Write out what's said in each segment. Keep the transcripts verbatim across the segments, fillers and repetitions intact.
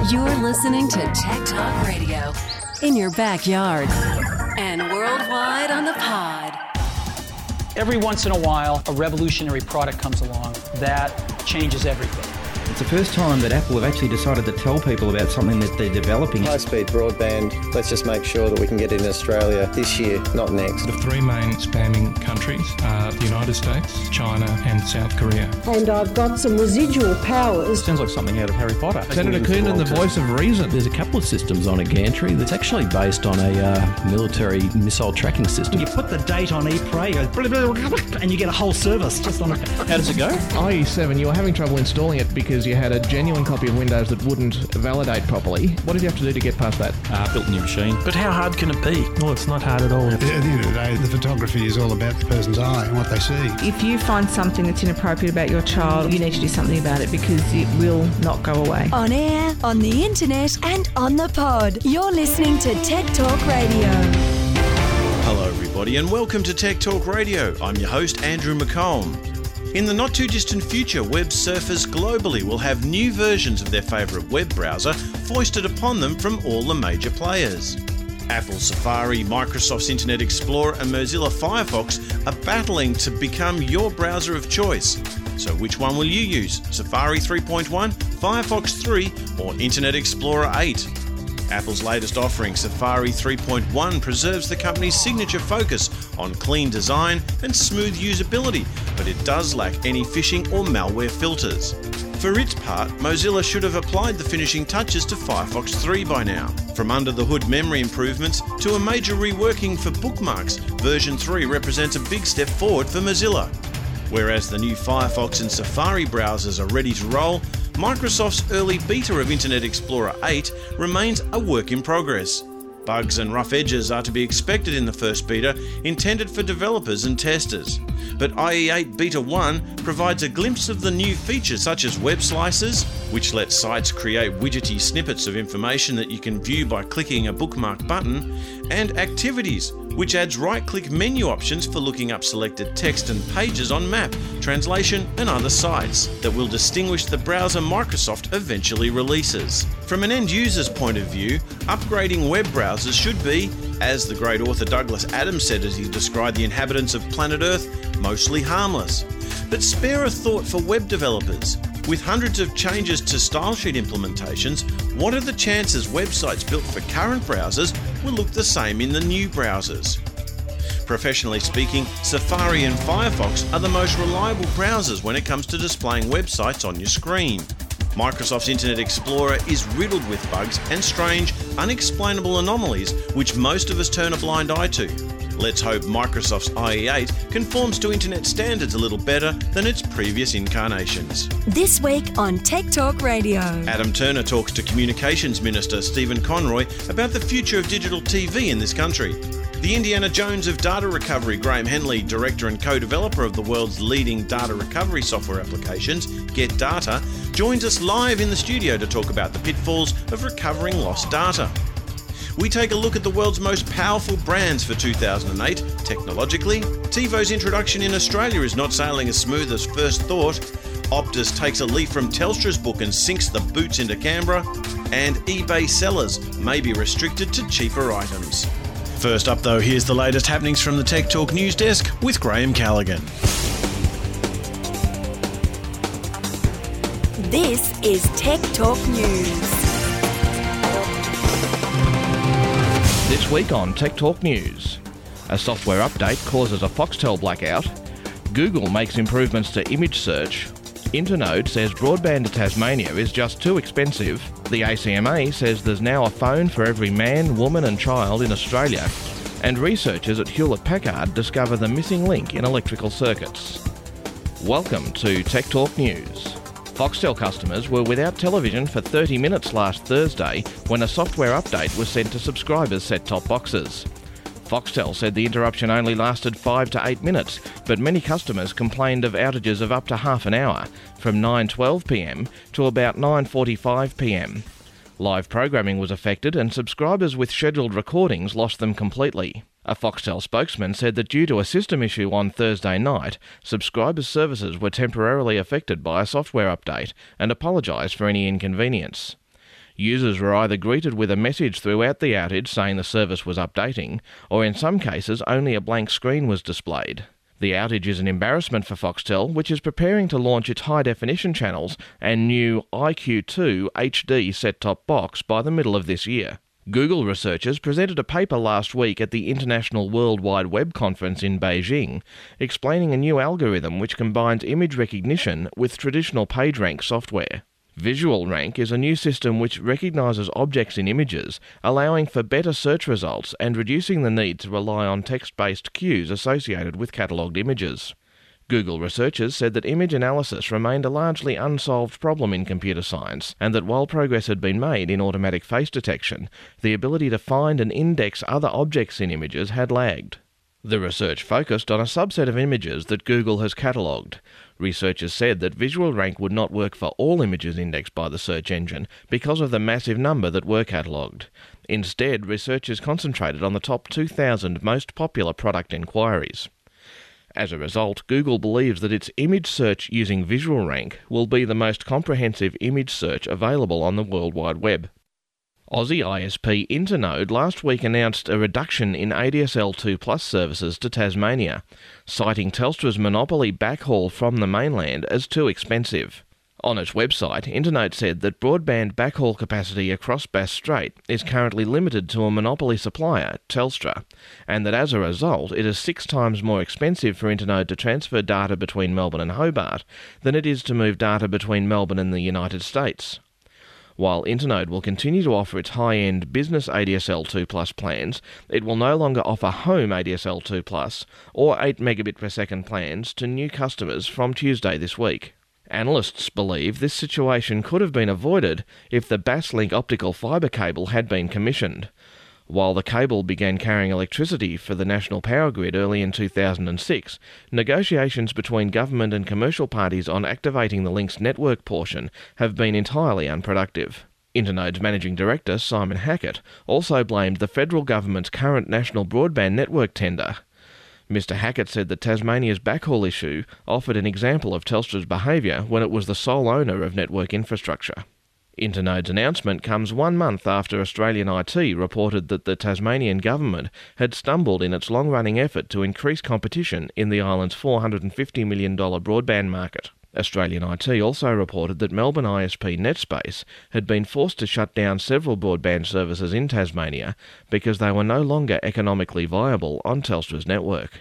You're listening to Tech Talk Radio in your backyard and worldwide on the pod. Every once in a while, a revolutionary product comes along that changes everything. It's the first time that Apple have actually decided to tell people about something that they're developing. High-speed broadband, let's just make sure that we can get it in Australia this year, not next. The three main spamming countries are the United States, China and South Korea. And I've got some residual powers. Sounds like something out of Harry Potter. Senator Coonan, the voice of reason. There's a couple of systems on a gantry that's actually based on a uh, military missile tracking system. You put the date on ePray and you get a whole service just on it. How does it go? I E seven, you were having trouble installing it because you had a genuine copy of Windows that wouldn't validate properly. What did you have to do to get past that? Uh, built a new machine. But how hard can it be? Well, it's not hard at all. At the end of the day, the photography is all about the person's eye and what they see. If you find something that's inappropriate about your child, you need to do something about it because it will not go away. On air, on the internet and on the pod. You're listening to Tech Talk Radio. Hello everybody and welcome to Tech Talk Radio. I'm your host Andrew McComb. In the not too distant future, web surfers globally will have new versions of their favourite web browser foisted upon them from all the major players. Apple's Safari, Microsoft's Internet Explorer and Mozilla Firefox are battling to become your browser of choice. So which one will you use? Safari three point one, Firefox three or Internet Explorer eight? Apple's latest offering, Safari three point one, preserves the company's signature focus on clean design and smooth usability, but it does lack any phishing or malware filters. For its part, Mozilla should have applied the finishing touches to Firefox three by now. From under-the-hood memory improvements to a major reworking for bookmarks, version three represents a big step forward for Mozilla. Whereas the new Firefox and Safari browsers are ready to roll, Microsoft's early beta of Internet Explorer eight remains a work in progress. Bugs and rough edges are to be expected in the first beta, intended for developers and testers. But I E eight Beta one provides a glimpse of the new features such as web slicers, which let sites create widgety snippets of information that you can view by clicking a bookmark button, and activities, which adds right-click menu options for looking up selected text and pages on map, translation and other sites that will distinguish the browser Microsoft eventually releases. From an end user's point of view, upgrading web browsers should be, as the great author Douglas Adams said as he described the inhabitants of planet Earth, mostly harmless. But spare a thought for web developers. With hundreds of changes to stylesheet implementations, what are the chances websites built for current browsers will look the same in the new browsers? Professionally speaking, Safari and Firefox are the most reliable browsers when it comes to displaying websites on your screen. Microsoft's Internet Explorer is riddled with bugs and strange, unexplainable anomalies which most of us turn a blind eye to. Let's hope Microsoft's I E eight conforms to internet standards a little better than its previous incarnations. This week on Tech Talk Radio. Adam Turner talks to Communications Minister Stephen Conroy about the future of digital T V in this country. The Indiana Jones of data recovery, Graham Henley, director and co-developer of the world's leading data recovery software applications, Get Data, joins us live in the studio to talk about the pitfalls of recovering lost data. We take a look at the world's most powerful brands for two thousand eight. Technologically, TiVo's introduction in Australia is not sailing as smooth as first thought. Optus takes a leaf from Telstra's book and sinks the boots into Canberra. And eBay sellers may be restricted to cheaper items. First up though, here's the latest happenings from the Tech Talk News Desk with Graham Callaghan. This is Tech Talk News. This week on Tech Talk News, a software update causes a Foxtel blackout, Google makes improvements to image search, Internode says broadband to Tasmania is just too expensive, the A C M A says there's now a phone for every man, woman and child in Australia, and researchers at Hewlett-Packard discover the missing link in electrical circuits. Welcome to Tech Talk News. Foxtel customers were without television for thirty minutes last Thursday when a software update was sent to subscribers' set-top boxes. Foxtel said the interruption only lasted five to eight minutes, but many customers complained of outages of up to half an hour, from nine twelve p m to about nine forty-five p m. Live programming was affected and subscribers with scheduled recordings lost them completely. A Foxtel spokesman said that due to a system issue on Thursday night, subscribers' services were temporarily affected by a software update and apologised for any inconvenience. Users were either greeted with a message throughout the outage saying the service was updating, or in some cases only a blank screen was displayed. The outage is an embarrassment for Foxtel, which is preparing to launch its high-definition channels and new I Q two H D set-top box by the middle of this year. Google researchers presented a paper last week at the International World Wide Web Conference in Beijing, explaining a new algorithm which combines image recognition with traditional PageRank software. Visual Rank is a new system which recognises objects in images, allowing for better search results and reducing the need to rely on text-based cues associated with catalogued images. Google researchers said that image analysis remained a largely unsolved problem in computer science, and that while progress had been made in automatic face detection, the ability to find and index other objects in images had lagged. The research focused on a subset of images that Google has catalogued. Researchers said that Visual Rank would not work for all images indexed by the search engine because of the massive number that were catalogued. Instead, researchers concentrated on the top two thousand most popular product inquiries. As a result, Google believes that its image search using Visual Rank will be the most comprehensive image search available on the World Wide Web. Aussie I S P Internode last week announced a reduction in A D S L two plus services to Tasmania, citing Telstra's monopoly backhaul from the mainland as too expensive. On its website, Internode said that broadband backhaul capacity across Bass Strait is currently limited to a monopoly supplier, Telstra, and that as a result it is six times more expensive for Internode to transfer data between Melbourne and Hobart than it is to move data between Melbourne and the United States. While Internode will continue to offer its high-end business A D S L two plus plans, it will no longer offer home A D S L two plus or eight megabit per second plans to new customers from Tuesday this week. Analysts believe this situation could have been avoided if the Basslink optical fibre cable had been commissioned. While the cable began carrying electricity for the national power grid early in two thousand six, negotiations between government and commercial parties on activating the link's network portion have been entirely unproductive. Internode's managing director, Simon Hackett, also blamed the federal government's current national broadband network tender. Mister Hackett said that Tasmania's backhaul issue offered an example of Telstra's behaviour when it was the sole owner of network infrastructure. Internode's announcement comes one month after Australian I T reported that the Tasmanian government had stumbled in its long-running effort to increase competition in the island's four hundred fifty million dollars broadband market. Australian I T also reported that Melbourne I S P Netspace had been forced to shut down several broadband services in Tasmania because they were no longer economically viable on Telstra's network.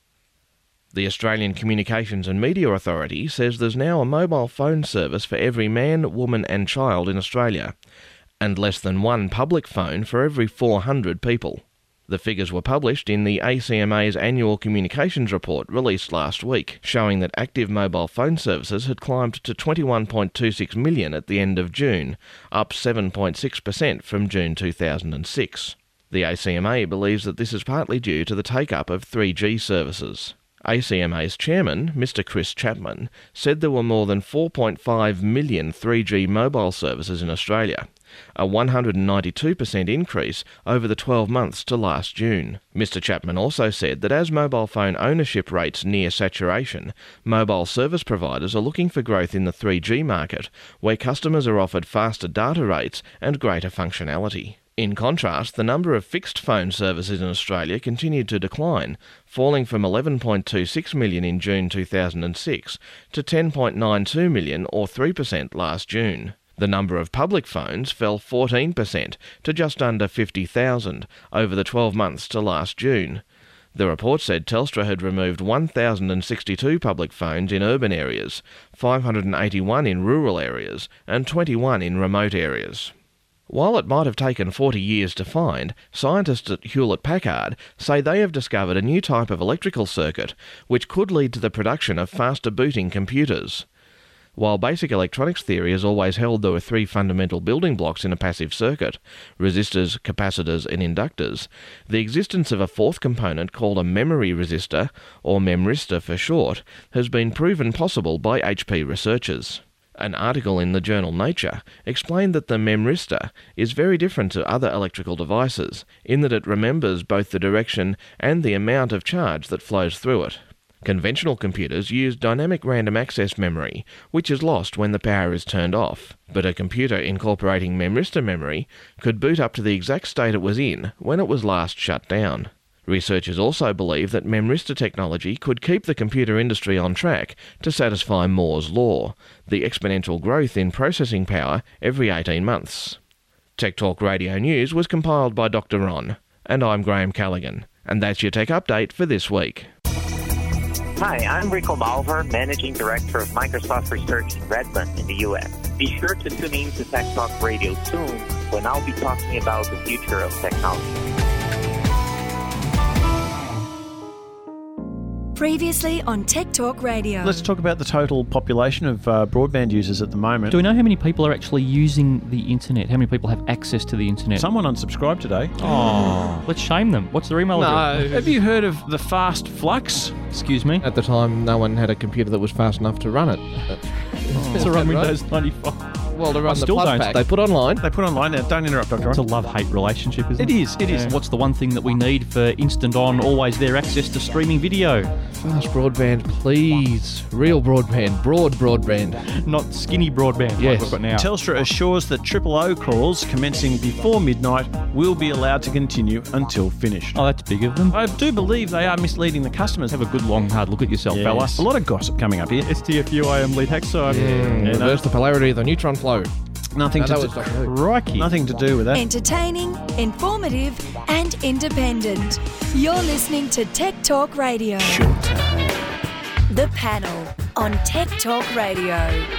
The Australian Communications and Media Authority says there's now a mobile phone service for every man, woman and child in Australia, and less than one public phone for every four hundred people. The figures were published in the A C M A's annual communications report released last week, showing that active mobile phone services had climbed to twenty-one point two six million at the end of June, up seven point six percent from June two thousand six. The A C M A believes that this is partly due to the take-up of three G services. A C M A's chairman, Mister Chris Chapman, said there were more than four point five million three G mobile services in Australia, a one hundred ninety-two percent increase over the twelve months to last June. Mister Chapman also said that as mobile phone ownership rates near saturation, mobile service providers are looking for growth in the three G market, where customers are offered faster data rates and greater functionality. In contrast, the number of fixed phone services in Australia continued to decline, falling from eleven point two six million in June two thousand six to ten point nine two million, or three percent, last June. The number of public phones fell fourteen percent to just under fifty thousand over the twelve months to last June. The report said Telstra had removed one thousand sixty-two public phones in urban areas, five hundred eighty-one in rural areas, and twenty-one in remote areas. While it might have taken forty years to find, scientists at Hewlett-Packard say they have discovered a new type of electrical circuit which could lead to the production of faster booting computers. While basic electronics theory has always held there are three fundamental building blocks in a passive circuit, resistors, capacitors and inductors, the existence of a fourth component called a memory resistor, or memristor for short, has been proven possible by H P researchers. An article in the journal Nature explained that the memristor is very different to other electrical devices in that it remembers both the direction and the amount of charge that flows through it. Conventional computers use dynamic random access memory, which is lost when the power is turned off. But a computer incorporating memristor memory could boot up to the exact state it was in when it was last shut down. Researchers also believe that memristor technology could keep the computer industry on track to satisfy Moore's law, the exponential growth in processing power every eighteen months. Tech Talk Radio News was compiled by Doctor Ron, and I'm Graham Callaghan, and that's your tech update for this week. Hi, I'm Rico Malver, Managing Director of Microsoft Research in Redmond in the U S. Be sure to tune in to Tech Talk Radio soon, when I'll be talking about the future of technology. Previously on Tech Talk Radio. Let's talk about the total population of uh, broadband users at the moment. Do we know how many people are actually using the internet? How many people have access to the internet? Someone unsubscribed today. Oh, let's shame them. What's their email address? No. Have you heard of the Fast Flux? Excuse me? At the time, no one had a computer that was fast enough to run it. Oh, to run Windows ninety-five. Well, to run I the still plus don't. pack. They put online. They put online. Now, don't interrupt, Doctor It's a Ron. love-hate relationship, isn't it? It is, it is. Yeah. What's the one thing that we need for instant on, always there access to streaming video? Fast broadband, please. Real broadband. Broad broadband. Not skinny broadband Yes. like we've got now. Telstra assures that triple O calls commencing before midnight will be allowed to continue until finished. Oh, that's big of them. I do believe they are misleading the customers. Have a good long hard look at yourself, Yes. fella. A lot of gossip coming up here. S T F U I am lead hacksaw. Yeah, reverse the polarity of the neutron flow. Nothing No, to that do. was Doctor Who. Crikey. Nothing to do with that. Entertaining, informative, and independent. You're listening to Tech Talk Radio. The panel on Tech Talk Radio.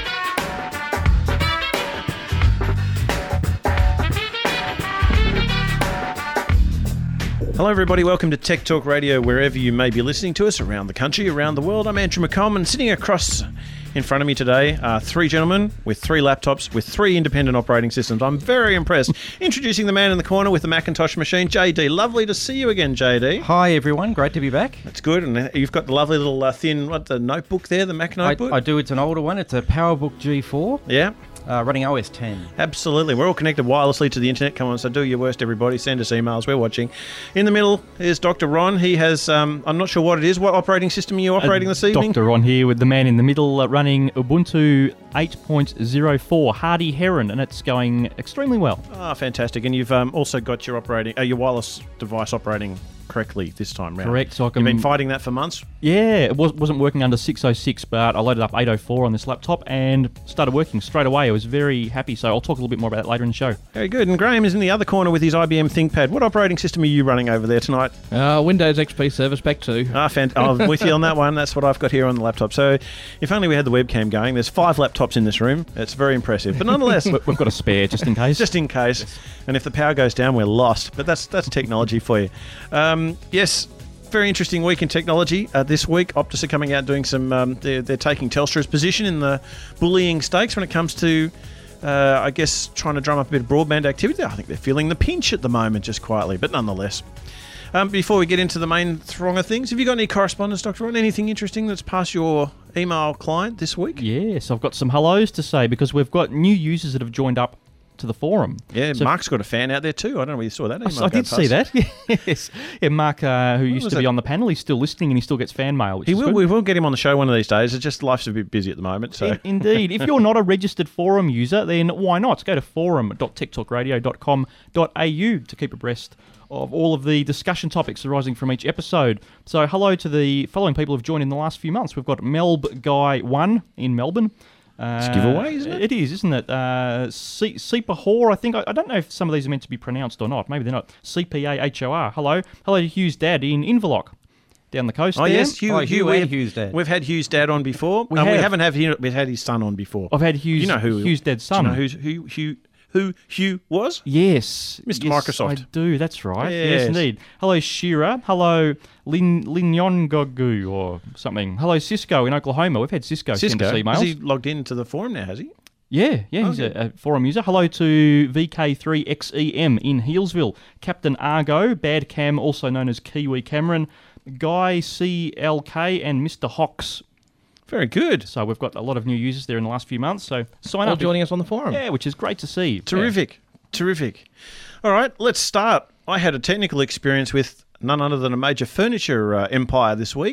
Hello, everybody. Welcome to Tech Talk Radio, wherever you may be listening to us around the country, around the world. I'm Andrew McCollum, and sitting across in front of me today are three gentlemen with three laptops with three independent operating systems. I'm very impressed. Introducing the man in the corner with the Macintosh machine, J D. Lovely to see you again, J D. Hi, everyone. Great to be back. That's good. And you've got the lovely little uh, thin, what, the notebook there, the Mac notebook? I, I do. It's an older one. It's a PowerBook G four. Yeah. Uh, running O S ten. Absolutely. We're all connected wirelessly to the internet. Come on, so do your worst, everybody. Send us emails. We're watching. In the middle is Doctor Ron. He has, um, I'm not sure what it is. What operating system are you operating uh, this evening? Doctor Ron here with the man in the middle uh, running Ubuntu eight point oh four Hardy Heron, and it's going extremely well. Ah, fantastic. And you've um, also got your operating, uh, your wireless device operating correctly this time round. Correct. So I can, You've been fighting that for months? Yeah, it was, wasn't working under six oh six, but I loaded up eight oh four on this laptop and started working straight away. I was very happy, so I'll talk a little bit more about that later in the show. Very good. And Graham is in the other corner with his I B M ThinkPad. What operating system are you running over there tonight? Uh, Windows X P Service Pack two. Ah, fant- oh, I'm with you on that one. That's what I've got here on the laptop. So if only we had the webcam going. There's five laptops in this room. It's very impressive. But nonetheless... We've got a spare, just in case. Just in case. Yes. And if the power goes down, we're lost. But that's that's technology for you. Um, yes... Very interesting week in technology. Uh, this week, Optus are coming out doing some... Um, they're, they're taking Telstra's position in the bullying stakes when it comes to, uh, I guess, trying to drum up a bit of broadband activity. I think they're feeling the pinch at the moment, just quietly, but nonetheless. Um, before we get into the main throng of things, have you got any correspondence, Doctor Ron? Anything interesting that's passed your email client this week? Yes, I've got some hellos to say because we've got new users that have joined up to the forum. Yeah, so Mark's got a fan out there too. I don't know whether you saw that. I, I did see that. Yes, yeah, Mark, uh, who what used to be that? on the panel, he's still listening and he still gets fan mail. Which he is will. Good. We will get him on the show one of these days. It's just life's a bit busy at the moment. So In, indeed, if you're not a registered forum user, then why not? Go to forum dot tech talk radio dot com dot a u to keep abreast of all of the discussion topics arising from each episode. So hello to the following people who've joined in the last few months. We've got Melb Guy one in Melbourne. Uh, it's a giveaway, isn't it? It is, isn't it? Uh, C- Seepahor, I think. I, I don't know if some of these are meant to be pronounced or not. Maybe they're not. C P A H O R. Hello. Hello to Hugh's dad in Inverloch, down the coast. Oh, there. yes, Hugh, oh, Hugh, Hugh we and have, Hugh's dad. We've had Hugh's dad on before. We, um, have. we haven't had, we've had his son on before. I've had Hugh's, you know who, Hugh's dad's son. Do you know who's, who, Hugh, who Hugh was? Yes. Mister Yes, Microsoft. I do, that's right. Yes, yes indeed. Hello, Shira. Hello, Lin Linyongogu or something. Hello, Cisco in Oklahoma. We've had Cisco, Cisco. send us emails. Has he logged into the forum now, has he? Yeah, yeah, he's okay. a, a forum user. Hello to V K three X E M in Healesville. Captain Argo, Bad Cam, also known as Kiwi Cameron, Guy C L K, and Mister Hawks. Very good. So we've got a lot of new users there in the last few months. So sign All up. joining us on the forum. Yeah, which is great to see. Terrific. Yeah. Terrific. All right, let's start. I had a technical experience with none other than a major furniture uh, empire this week.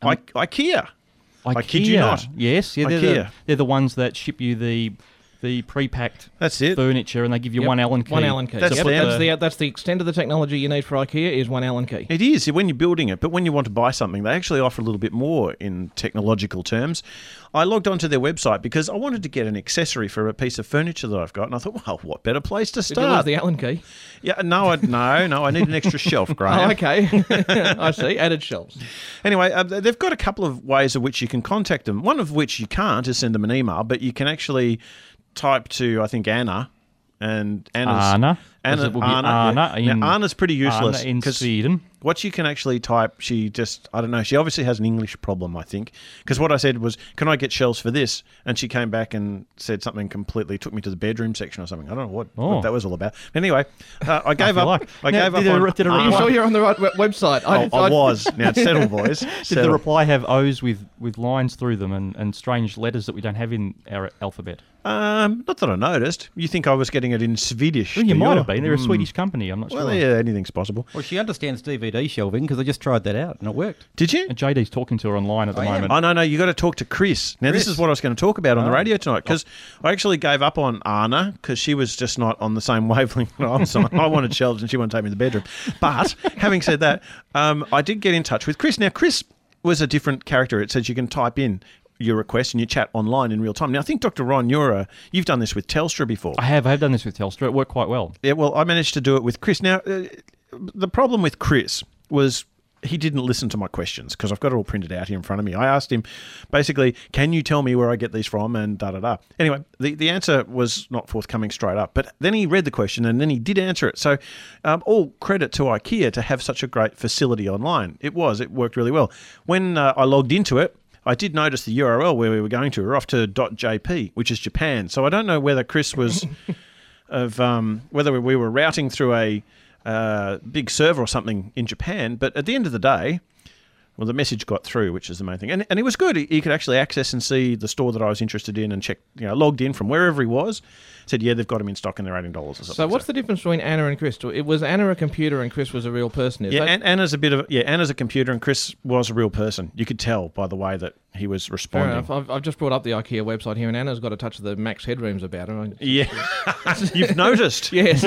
I, IKEA. IKEA. I kid you not. Yes, yeah, they're IKEA. the, they're the ones that ship you the the pre-packed That's it. furniture, and they give you Yep. one Allen key. One Allen key. That's Yep, the- that's, the, that's the extent of the technology you need for IKEA is one Allen key. It is when you're building it, but when you want to buy something, they actually offer a little bit more in technological terms. I logged onto their website because I wanted to get an accessory for a piece of furniture that I've got, and I thought, well, what better place to Did you lose start? the Allen key? Yeah, no, I, no, no. I need an extra shelf, Graham. Oh, okay. I see. Added shelves. Anyway, uh, they've got a couple of ways of which you can contact them. One of which you can't is send them an email, but you can actually type to, I think, Anna. And Anna's, Anna? Anna, It will be Anna, Anna yeah. in- Now, Anna's pretty useless. Anna in 'cause Sweden. What you can actually type, she just, I don't know, she obviously has an English problem, I think. Because what I said was, can I get shelves for this? And she came back and said something completely, took me to the bedroom section or something. I don't know what, Oh. what that was all about. Anyway, uh, I gave feel up. like- I Now, gave up did on it- did it Are you Anna. sure you're on the right we- website? I, I was. Now, settle, boys. Did the Settle. reply have O's with, with lines through them and, and strange letters that we don't have in our alphabet? Um, not that I noticed. You think I was getting it in Swedish? Well, you do might you? have been. They're a Hmm. Swedish company. I'm not Well, sure. yeah, anything's possible. Well, she understands D V D shelving because I just tried that out and it worked. Did you? And J D's talking to her online at the I am. moment. Oh, no, no, you got to talk to Chris. Now, this Chris. is what I was going to talk about on the Oh. radio tonight because I actually gave up on Anna because she was just not on the same wavelength that I was on. I wanted shelves and she wanted to take me to the bedroom. But having said that, um, I did get in touch with Chris. Now, Chris was a different character. It says you can type in your request and you chat online in real time. Now, I think, Doctor Ron, you're a, you've done this with Telstra before. I have. I have done this with Telstra. It worked quite well. Yeah, well, I managed to do it with Chris. Now, uh, the problem with Chris was he didn't listen to my questions because I've got it all printed out here in front of me. I asked him, basically, can you tell me where I get these from and da-da-da. Anyway, the, the answer was not forthcoming straight up, but then he read the question and then he did answer it. So um, all credit to IKEA to have such a great facility online. It was. It worked really well. When uh, I logged into it, I did notice the U R L where we were going to. We're off to .jp, which is Japan. So I don't know whether Chris was of um, whether we were routing through a uh, big server or something in Japan. But at the end of the day, well, the message got through, which is the main thing. And, and it was good. He, he could actually access and see the store that I was interested in and check, you know, logged in from wherever he was. Said, yeah, they've got him in stock and they're eighteen dollars or something. So what's the difference between Anna and Chris? It was Anna a computer and Chris was a real person? Is Yeah, that... An- Anna's a bit of yeah. Anna's a computer, and Chris was a real person. You could tell by the way that he was Fair responding. enough. I've, I've just brought up the IKEA website here, and Anna's got a touch of the max headrooms about her. I- Yeah, you've noticed. Yes.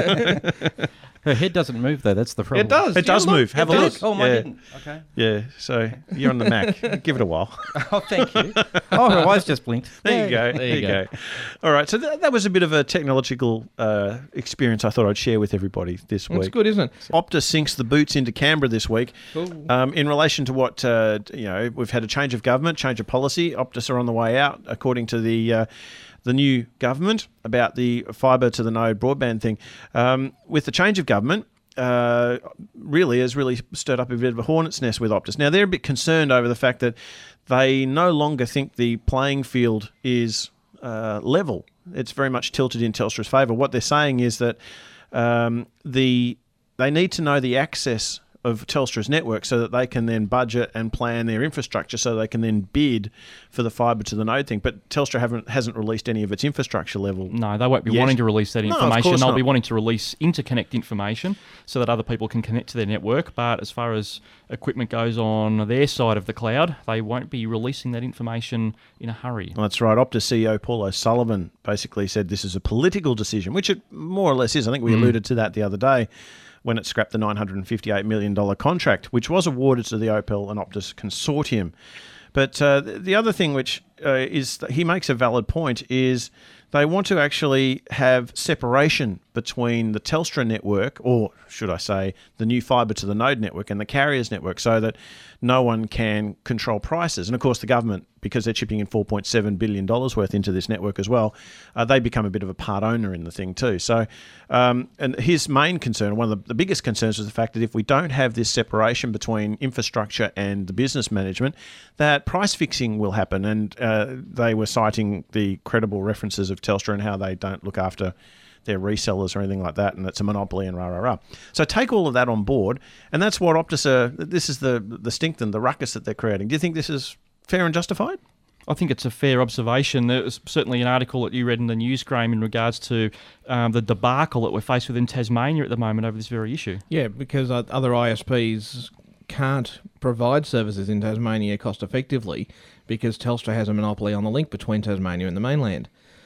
Her head doesn't move though. That's the problem. It does. It does Yeah, look, move. Have it a does. look. Oh, mine yeah. didn't. Okay. Yeah, so you're on the Mac. Give it a while. Oh, thank you. Oh, her eyes just blinked. There you go. There There you you go. go. All right. So that, that was a bit of a technological uh, experience I thought I'd share with everybody this week. It's good, isn't it? Optus sinks the boots into Canberra this week. Cool. Um, in relation to what, uh, you know, we've had a change of government, change of policy. Optus are on the way out, according to the uh, the new government, about the fibre to the node broadband thing. Um, with the change of government, uh, really has really stirred up a bit of a hornet's nest with Optus. Now, they're a bit concerned over the fact that they no longer think the playing field is uh, level. It's very much tilted in Telstra's favour. What they're saying is that um, the they need to know the access of Telstra's network so that they can then budget and plan their infrastructure so they can then bid for the fibre to the node thing. But Telstra haven't hasn't released any of its infrastructure level. No, they won't be yet. wanting to release that No, of information. course They'll not. be wanting to release interconnect information so that other people can connect to their network. But as far as equipment goes on their side of the cloud, they won't be releasing that information in a hurry. That's right. Optus C E O Paul O'Sullivan basically said this is a political decision, which it more or less is. I think we Mm. alluded to that the other day when it scrapped the nine hundred fifty-eight million dollars contract, which was awarded to the Opel and Optus consortium. But uh, the other thing which uh, is that he makes a valid point is they want to actually have separation between the Telstra network, or should I say, the new fibre to the node network and the carriers network, so that no one can control prices. And of course, the government, because they're chipping in four point seven billion dollars worth into this network as well, uh, they become a bit of a part owner in the thing too. So, um, and his main concern, one of the, the biggest concerns, was the fact that if we don't have this separation between infrastructure and the business management, that price fixing will happen. And uh, they were citing the credible references of Telstra and how they don't look after their resellers or anything like that, and it's a monopoly and rah, rah, rah. So take all of that on board, and that's what Optus are, this is the, the stink and the ruckus that they're creating. Do you think this is fair and justified? I think it's a fair observation. There was certainly an article that you read in the news, Graham, in regards to um, the debacle that we're faced with in Tasmania at the moment over this very issue. Yeah, because uh, other I S Ps can't provide services in Tasmania cost effectively because Telstra has a monopoly on the link between Tasmania and the mainland.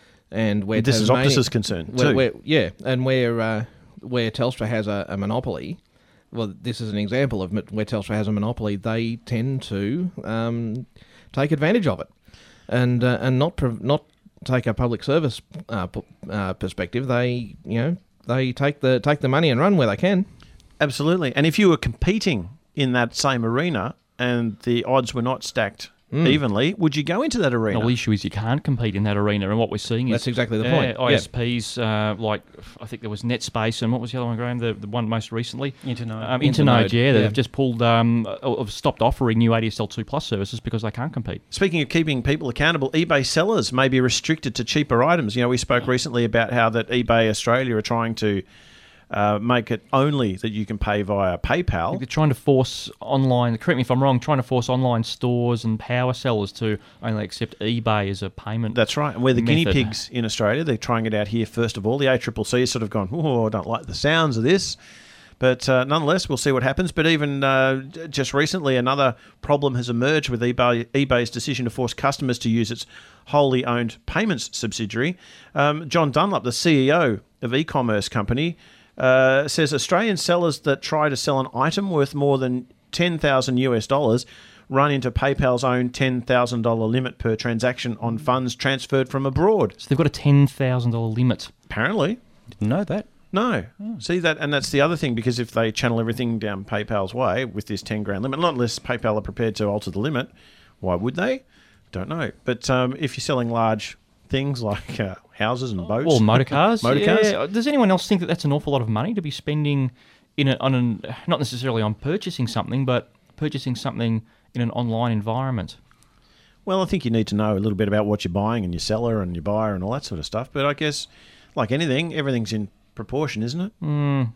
And where this Tasmania, is Optus's concern where, too. Where, yeah, and where uh, where Telstra has a, a monopoly, well, this is an example of where Telstra has a monopoly. They tend to um, take advantage of it, and uh, and not prov- not take a public service uh, p- uh, perspective. They you know they take the take the money and run where they can. Absolutely, and if you were competing in that same arena and the odds were not stacked mm. evenly, would you go into that arena? No, the issue is you can't compete in that arena, and what we're seeing That's is... That's exactly the uh, point. I S Ps, yeah. uh, like, I think there was NetSpace, and what was the other one, Graham? The, the one most recently? Internode. Um, Internode, Internode, yeah. They've yeah. just pulled, um, have stopped offering new A D S L two Plus services because they can't compete. Speaking of keeping people accountable, eBay sellers may be restricted to cheaper items. You know, we spoke recently about how that eBay Australia are trying to Uh, make it only that you can pay via PayPal. I think they're trying to force online, correct me if I'm wrong, trying to force online stores and power sellers to only accept eBay as a payment. That's right. And we're the guinea method. pigs in Australia. They're trying it out here first of all. The A C C C has sort of gone, oh, I don't like the sounds of this. But uh, nonetheless, we'll see what happens. But even uh, just recently, another problem has emerged with eBay, eBay's decision to force customers to use its wholly owned payments subsidiary. Um, John Dunlop, the C E O of e-commerce company, Uh, says Australian sellers that try to sell an item worth more than ten thousand US dollars run into PayPal's own ten thousand dollars limit per transaction on funds transferred from abroad. So they've got a ten thousand dollars limit. Apparently. Didn't know that. No. Oh. See that, and that's the other thing, because if they channel everything down PayPal's way with this ten grand limit, not unless PayPal are prepared to alter the limit, why would they? Don't know. But um, if you're selling large things like uh, houses and boats, or motor cars, motor yeah. cars. Does anyone else think that that's an awful lot of money to be spending in a, on an, not necessarily on purchasing something, but purchasing something in an online environment? Well, I think you need to know a little bit about what you're buying and your seller and your buyer and all that sort of stuff. But I guess, like anything, everything's in proportion, isn't it? Mm.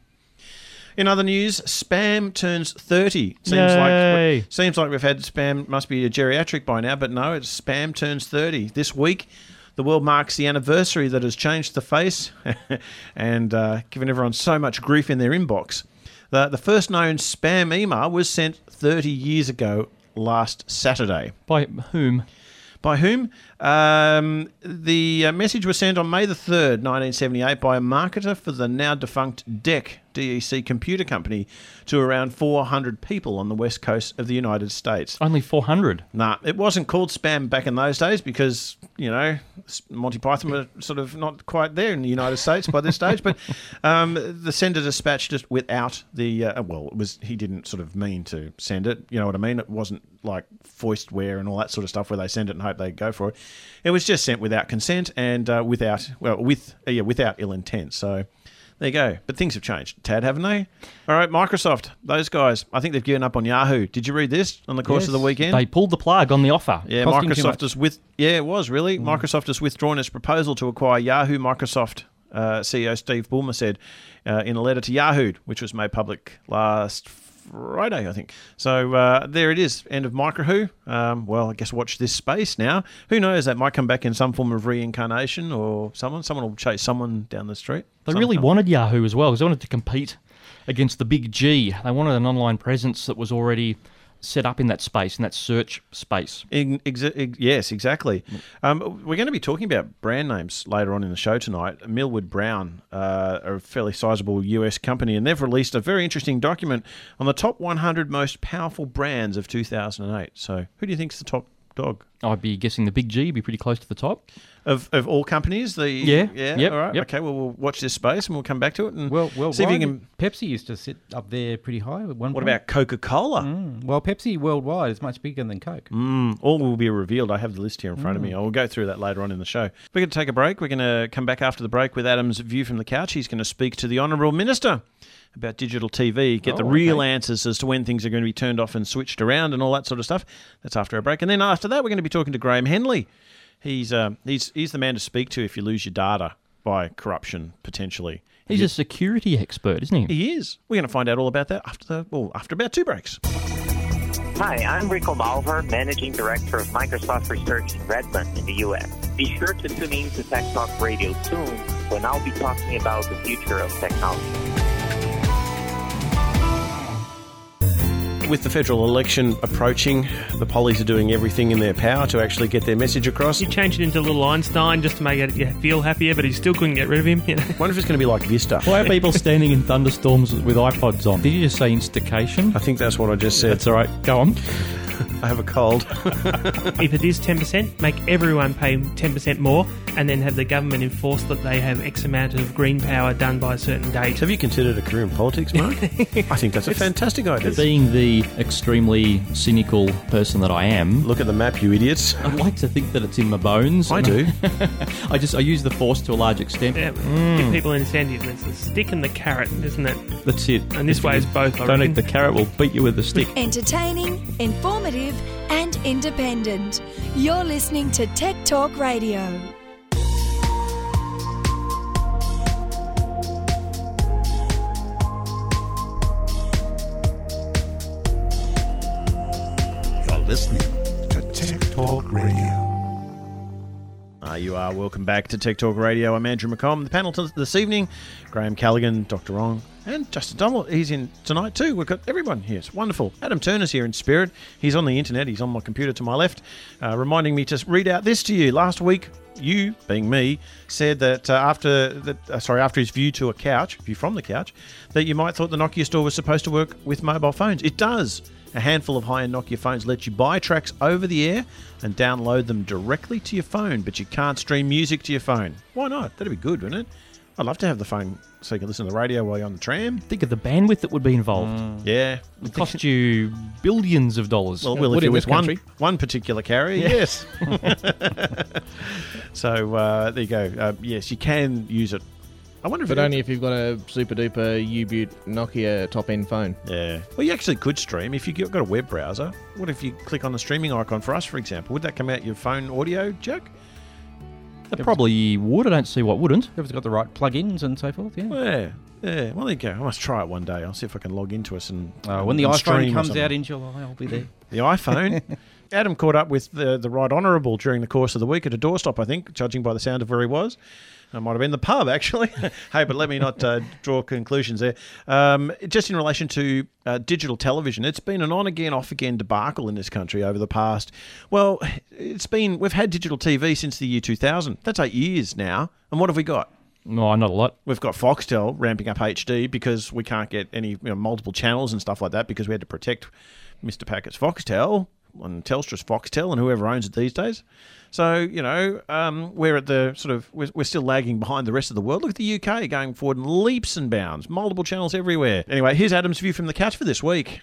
In other news, spam turns thirty. Seems Yay. like seems like we've had spam, must be a geriatric by now, but no, it's spam turns thirty. This week, the world marks the anniversary that has changed the face and uh, given everyone so much grief in their inbox. The, the first known spam email was sent thirty years ago last Saturday. By whom? By whom? Um, the uh, message was sent on May the third, nineteen seventy-eight by a marketer for the now defunct D E C, D E C computer company, to around four hundred people on the west coast of the United States. Only four hundred? Nah, it wasn't called spam back in those days because, you know, Monty Python were sort of not quite there in the United States by this stage. But um, the sender dispatched it without the, uh, well, it was he didn't sort of mean to send it. You know what I mean? It wasn't like foistware and all that sort of stuff where they send it and hope they go for it. It was just sent without consent and uh, without, well, with uh, yeah, without ill intent. So there you go. But things have changed, Tad, haven't they? All right, Microsoft, those guys, I think they've given up on Yahoo. Did you read this on the course Yes. of the weekend? They pulled the plug on the offer. Yeah, Costing too Microsoft much. is with. Yeah, it was really. Mm. Microsoft has withdrawn its proposal to acquire Yahoo. Microsoft uh, C E O Steve Ballmer said uh, in a letter to Yahoo, which was made public last Friday, I think. So uh, there it is. End of Microhoo. Um, well, I guess watch this space now. Who knows? That might come back in some form of reincarnation, or someone. Someone will chase someone down the street. They Some really time. wanted Yahoo as well because they wanted to compete against the big G. They wanted an online presence that was already set up in that space, in that search space. Ex- ex- yes, exactly. Um, we're going to be talking about brand names later on in the show tonight. Millward Brown uh, are a fairly sizable U S company, and they've released a very interesting document on the top one hundred most powerful brands of two thousand eight. So who do you think's the top dog? I'd be guessing the big G would be pretty close to the top. Of of all companies? The Yeah, Yeah? yep, all right. yep. Okay, well, we'll watch this space and we'll come back to it. And Well, well, see if you why can... did- Pepsi used to sit up there pretty high at one What point. about Coca-Cola? Mm. Well, Pepsi worldwide is much bigger than Coke. Mm, all will be revealed. I have the list here in front of me. I will go through that later on in the show. We're going to take a break. We're going to come back after the break with Adam's view from the couch. He's going to speak to the Honourable Minister about digital T V, get Oh, the real okay. answers as to when things are going to be turned off and switched around and all that sort of stuff. That's after a break. And then after that, we're going to be talking to Graham Henley. He's uh, he's he's the man to speak to if you lose your data by corruption, potentially. He's a security expert, isn't he? He is. We're going to find out all about that after the well, after about two breaks. Hi, I'm Rico Malver, Managing Director of Microsoft Research in Redmond in the U S. Be sure to tune in to Tech Talk Radio soon when I'll be talking about the future of technology. with the federal election approaching, the pollies are doing everything in their power to actually get their message across. You changed it into little Einstein just to make it yeah, feel happier, but he still couldn't get rid of him. You know? Wonder if it's going to be like Vista. Why are people standing in thunderstorms with iPods on? Did you just say instication? I think that's what I just said. That's all right. Go on. I have a cold. If it is ten percent, make everyone pay ten percent more and then have the government enforce that they have X amount of green power done by a certain date. Have you considered a career in politics, Mark? I think that's a fantastic idea. Being the extremely cynical person that I am... Look at the map, you idiots. I'd like to think that it's in my bones. I do. I just I use the force to a large extent. Yeah, Mm. Give people understand it. It's the stick and the carrot, isn't it? That's it. And this If way you is both, I Don't reckon. eat the carrot, we'll beat you with the stick. Entertaining, informative, and independent. You're listening to Tech Talk Radio. You're listening to Tech Talk Radio. Uh, you are welcome back to Tech Talk Radio. I'm Andrew McComb. The panel t- this evening, Graham Callaghan, Doctor Wrong, and Justin Dummel. He's in tonight too. We've got everyone here. It's wonderful. Adam Turner's here in spirit. He's on the internet. He's on my computer to my left, uh, reminding me to read out this to you. Last week, you, being me, said that uh, after that, uh, sorry, after his view to a couch, view from the couch, that you might thought the Nokia store was supposed to work with mobile phones. It does. A handful of high-end Nokia phones let you buy tracks over the air and download them directly to your phone, but you can't stream music to your phone. Why not? That'd be good, wouldn't it? I'd love to have the phone so you can listen to the radio while you're on the tram. Think of the bandwidth that would be involved. Mm. Yeah. It cost you billions of dollars. Well, well if it was one, one particular carrier, Yeah. yes. So, uh, there you go. Uh, yes, you can use it. I wonder if But it only if you've got a super duper U-Boot Nokia top end phone. Yeah. Well, you actually could stream if you've got a web browser. What if you click on the streaming icon for us, for example? Would that come out your phone audio jack? It probably would. I don't see what wouldn't. If it's got the right plugins and so forth, yeah. Yeah. Yeah. Well, there you go. I must try it one day. I'll see if I can log into us and Uh, when the and iPhone stream or comes something. out in July, I'll be there. The iPhone. Adam caught up with the, the Right Honourable during the course of the week at a doorstop, I think, judging by the sound of where he was. It might have been the pub, actually. Hey, but let me not uh, draw conclusions there. Um, just in relation to uh, digital television, it's been an on-again, off-again debacle in this country over the past... Well, it's been... We've had digital T V since the year two thousand. That's eight years now. And what have we got? No, not a lot. We've got Foxtel ramping up H D because we can't get any you know, multiple channels and stuff like that because we had to protect Mister Packett's Foxtel and Telstra's Foxtel and whoever owns it these days. So, you know, um, we're at the sort of, we're, we're still lagging behind the rest of the world. Look at the U K going forward in leaps and bounds, multiple channels everywhere. Anyway, here's Adam's view from the couch for this week.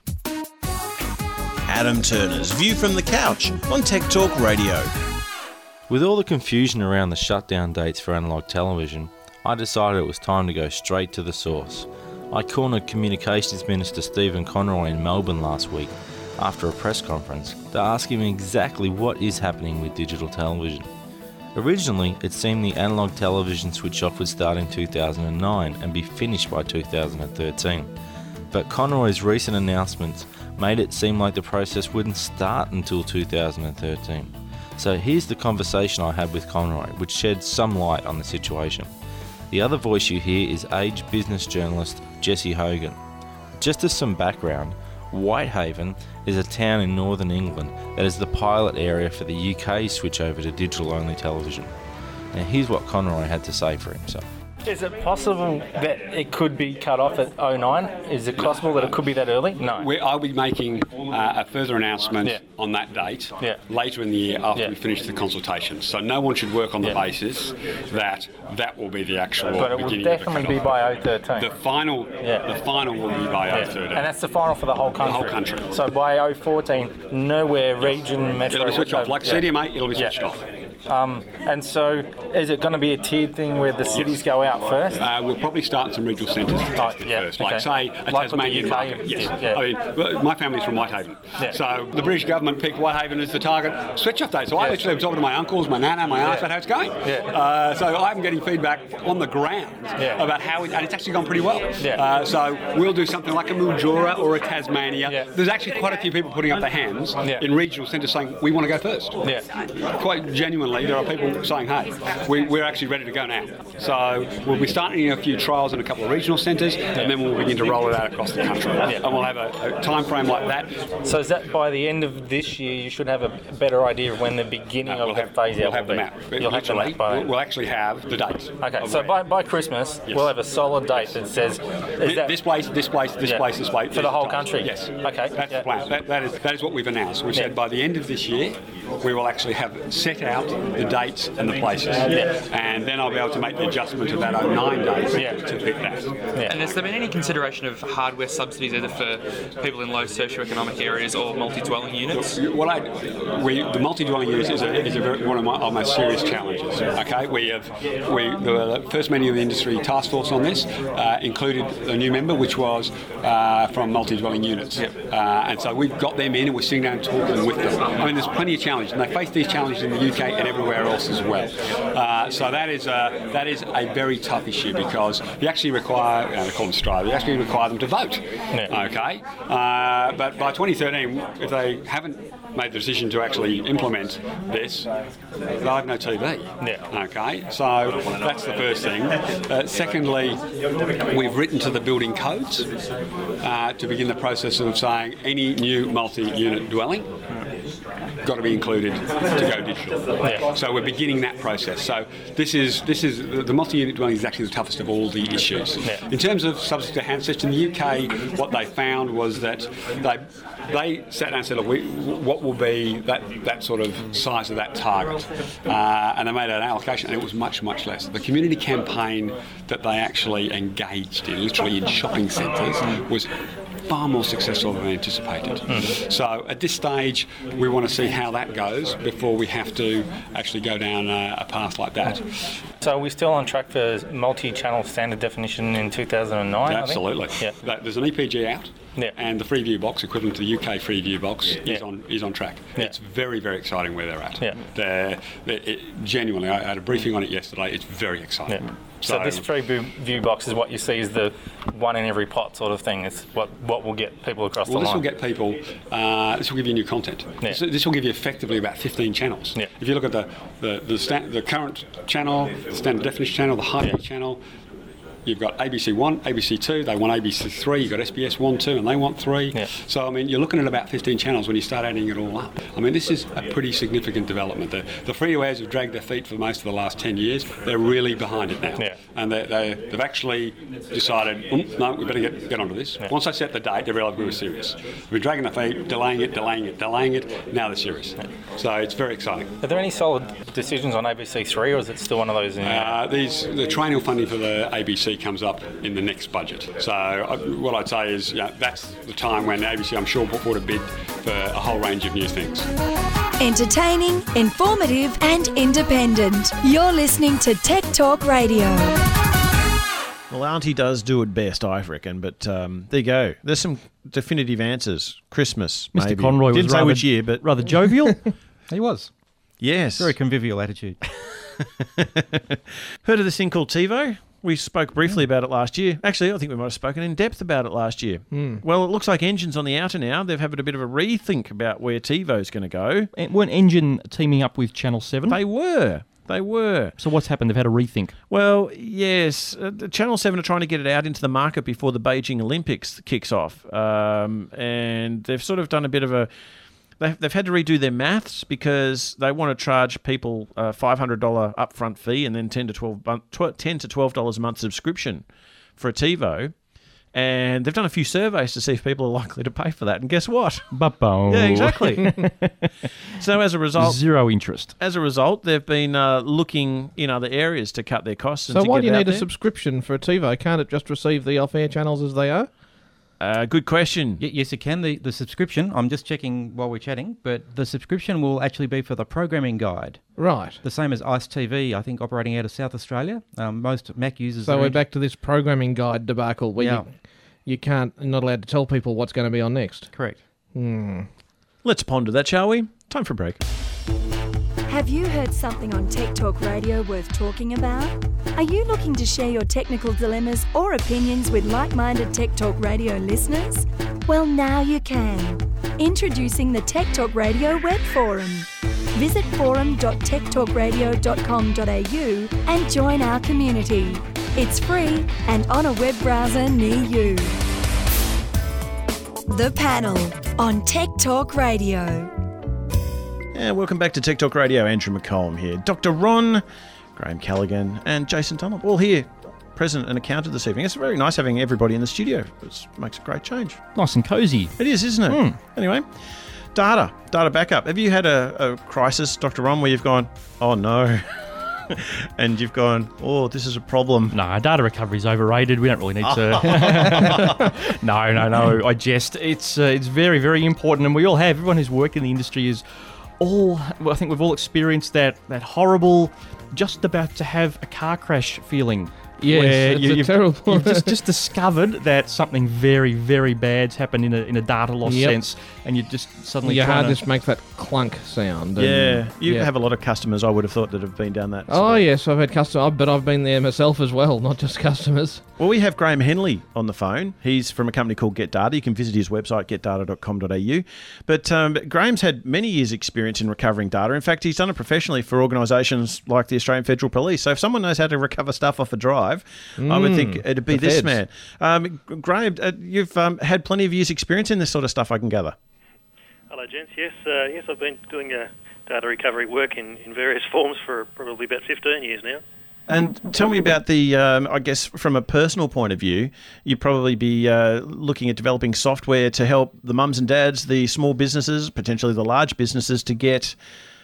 Adam Turner's View from the Couch on Tech Talk Radio. With all the confusion around the shutdown dates for analogue television, I decided it was time to go straight to the source. I cornered Communications Minister Stephen Conroy in Melbourne last week after a press conference to ask him exactly what is happening with digital television. Originally, it seemed the analogue television switch-off would start in two thousand nine and be finished by two thousand thirteen. But Conroy's recent announcements made it seem like the process wouldn't start until two thousand thirteen. So here's the conversation I had with Conroy, which sheds some light on the situation. The other voice you hear is Age business journalist Jesse Hogan. Just as some background, Whitehaven is a town in northern England that is the pilot area for the U K switch over to digital-only television. Now here's what Conroy had to say for himself. Is it possible that it could be cut off at oh nine? Is it possible that it could be that early? No. We're, I'll be making uh, a further announcement Yeah. on that date Yeah. later in the year after Yeah. we finish the consultation. So no one should work on the basis that that will be the actual But it will beginning of the definitely be cut-off. by oh thirteen. The final, Yeah. the final will be by Yeah. oh thirteen. And that's the final for the whole country. The whole country. So by oh fourteen, nowhere, region, metro... It'll be switched off. Like yeah. C D M A, it'll be Yeah. switched off. Um, and so, is it going to be a tiered thing where the cities go out first? Uh, we'll probably start in some regional centres Oh, yeah, first, okay. like say a Like with the Tasmanian U K, market. Yes, yeah. I mean well, my family's from Whitehaven, Yeah. so the British government picked Whitehaven as the target switch-off date. So I literally was talking to my uncles, my nana, my aunts about how it's going. Yeah. Uh, so I'm getting feedback on the ground Yeah. about how it, and it's actually gone pretty well. Yeah. Uh, so we'll do something like a Mildura or a Tasmania. Yeah. There's actually quite a few people putting up their hands Yeah. in regional centres saying we want to go first. Yeah. Quite genuinely. suddenly there are people saying, hey, we, we're actually ready to go now. So we'll be starting a few trials in a couple of regional centres, and then we'll begin to roll it out across the country. Yeah. And we'll have a, a time frame like that. So is that by the end of this year, you should have a better idea of when the beginning no, of we'll the have, phase we'll out have will them be? out. You'll have them out by... We'll actually have the dates. Okay, so by, by Christmas, yes. we'll have a solid date that says... Is that this place, this place, this yeah. place, this place. For the whole country? Yes. Okay. That's yeah. the plan. That, that, is, that is what we've announced. We've yeah. said by the end of this year, we will actually have set out the dates and the places. Yeah. And then I'll be able to make the adjustment of that oh nine days yeah. to pick that. Yeah. And has there been any consideration of hardware subsidies either for people in low socioeconomic areas or multi-dwelling units? What I, we, the multi-dwelling units is, a, is a very, one of my, our most serious challenges. Okay, we have we the first meeting of the industry task force on this uh, included a new member, which was uh, from multi-dwelling units, yep. uh, and so we've got them in and we're sitting down and talking with them. I mean, there's plenty of challenges, and they face these challenges in the U K and everywhere else as well. Uh, so that is a, that is a very tough issue because you actually require, you know, they call them Australia, you actually require them to vote. Yeah. Okay, uh, but by twenty thirteen, if they haven't made the decision to actually implement this, they'll have no T V. Yeah. Okay, so that's the first thing. Uh, secondly, we've written to the building codes uh, to begin the process of saying any new multi-unit dwelling got to be included to go digital. Yeah. So we're beginning that process. So this is this is the multi-unit dwelling is actually the toughest of all the issues. Yeah. In terms of subsidy to handsets in the U K, what they found was that they they sat down and said, look, we, what will be that, that sort of size of that target? Uh, and they made an allocation, and it was much, much less. The community campaign that they actually engaged in, literally in shopping centres, was far more successful than anticipated. Mm. So at this stage, we want to see how that goes before we have to actually go down a, a path like that. So are we still on track for multi-channel standard definition in two thousand nine? Absolutely. I think? Yeah. There's an E P G out. Yeah. And the Freeview box, equivalent to the U K Freeview box, yeah. is on is on track. Yeah. It's very, very exciting where they're at. Yeah. They're, they're, it, genuinely, I had a briefing on it yesterday. It's very exciting. Yeah. So, so this Freeview box is what you see as the one in every pot sort of thing. It's what what will get people across well, the line. Well, this will get people. Uh, this will give you new content. Yeah. This, this will give you effectively about fifteen channels. Yeah. If you look at the the the, sta- the current channel, the standard definition channel, the high yeah. channel. You've got A B C one, A B C two, they want A B C three, you've got S B S one, two, and they want three. Yeah. So, I mean, you're looking at about fifteen channels when you start adding it all up. I mean, this is a pretty significant development. The, the free-to-airs have dragged their feet for most of the last ten years. They're really behind it now. Yeah. And they, they, they've actually decided, oh, no, we better get, get onto this. Yeah. Once they set the date, they realised we were serious. We've been dragging their feet, delaying it, delaying it, delaying it. Now they're serious. Yeah. So it's very exciting. Are there any solid decisions on A B C three, or is it still one of those? In uh, these, the triennial funding for the A B C comes up in the next budget. So uh, what I'd say is, you know, that's the time when A B C, I'm sure, put forward a bid for a whole range of new things. Entertaining, informative and independent. You're listening to Tech Talk Radio. Well, Auntie does do it best, I reckon, but um, there you go. There's some definitive answers. Christmas, Mister maybe. Conroy Didn't was say rather, which year, but rather jovial. He was. Yes. Very convivial attitude. Heard of this thing called TiVo? We spoke briefly about it last year. Actually, I think we might have spoken in depth about it last year. Mm. Well, it looks like Engine's on the outer now. They've had a bit of a rethink about where TiVo's going to go. And weren't Engine teaming up with Channel seven? They were. They were. So what's happened? They've had a rethink. Well, yes. Uh, Channel seven are trying to get it out into the market before the Beijing Olympics kicks off. Um, and they've sort of done a bit of a... They've, they've had to redo their maths because they want to charge people a five hundred dollars upfront fee and then ten to twelve dollars a month subscription for a TiVo. And they've done a few surveys to see if people are likely to pay for that. And guess what? Ba-boom. Yeah, exactly. So as a result... Zero interest. As a result, they've been uh, looking in other areas to cut their costs. And so to why get do you it out need there. a subscription for a TiVo? Can't it just receive the off-air channels as they are? Uh, good question. Y- yes, it can. The, the subscription, I'm just checking while we're chatting, but the subscription will actually be for the programming guide. Right. The same as ICE T V, I think, operating out of South Australia. Um, most Mac users... So are we're in- back to this programming guide debacle where Yeah. you, you can't, you're not allowed to tell people what's going to be on next. Correct. Hmm. Let's ponder that, shall we? Time for a break. Have you heard something on Tech Talk Radio worth talking about? Are you looking to share your technical dilemmas or opinions with like-minded Tech Talk Radio listeners? Well, now you can. Introducing the Tech Talk Radio Web Forum. Visit forum dot tech talk radio dot com dot a u and join our community. It's free and on a web browser near you. The Panel on Tech Talk Radio. And welcome back to Tech Talk Radio. Andrew McCollum here. Doctor Ron, Graham Callaghan and Jason Dunlop all here, present and accounted this evening. It's very nice having everybody in the studio. It makes a great change. Nice and cosy. It is, isn't it? Mm. Anyway, data, data backup. Have you had a, a crisis, Doctor Ron, where you've gone, oh no, and you've gone, oh, this is a problem? No, data recovery is overrated. We don't really need to. no, no, no. I jest. It's uh, it's very, very important, and we all have. Everyone who's worked in the industry is all. Well, I think we've all experienced that that horrible, just about to have a car crash feeling. Yes, where it's you, a you've, terrible. you've just, just discovered that something very, very bad's happened in a in a data loss Yep. sense, and you just suddenly Your trying hard to- disk makes that clunk sound. and- Yeah, you yeah. have a lot of customers, I would have thought, that have been down that. Oh yes, I've had customers, but I've been there myself as well, not just customers. Well, we have Graham Henley on the phone. He's from a company called Get Data. You can visit his website, get data dot com dot a u. But um, Graham's had many years' experience in recovering data. In fact, he's done it professionally for organisations like the Australian Federal Police. So if someone knows how to recover stuff off a drive, I would Mm, think it'd be the this feds. man. Um, Graham, uh, you've um, had plenty of years' experience in this sort of stuff, I can gather. Hello, gents. Yes, uh, yes, I've been doing uh, data recovery work in, in various forms for probably about fifteen years now. And tell me about the, um, I guess, from a personal point of view, you'd probably be uh, looking at developing software to help the mums and dads, the small businesses, potentially the large businesses, to get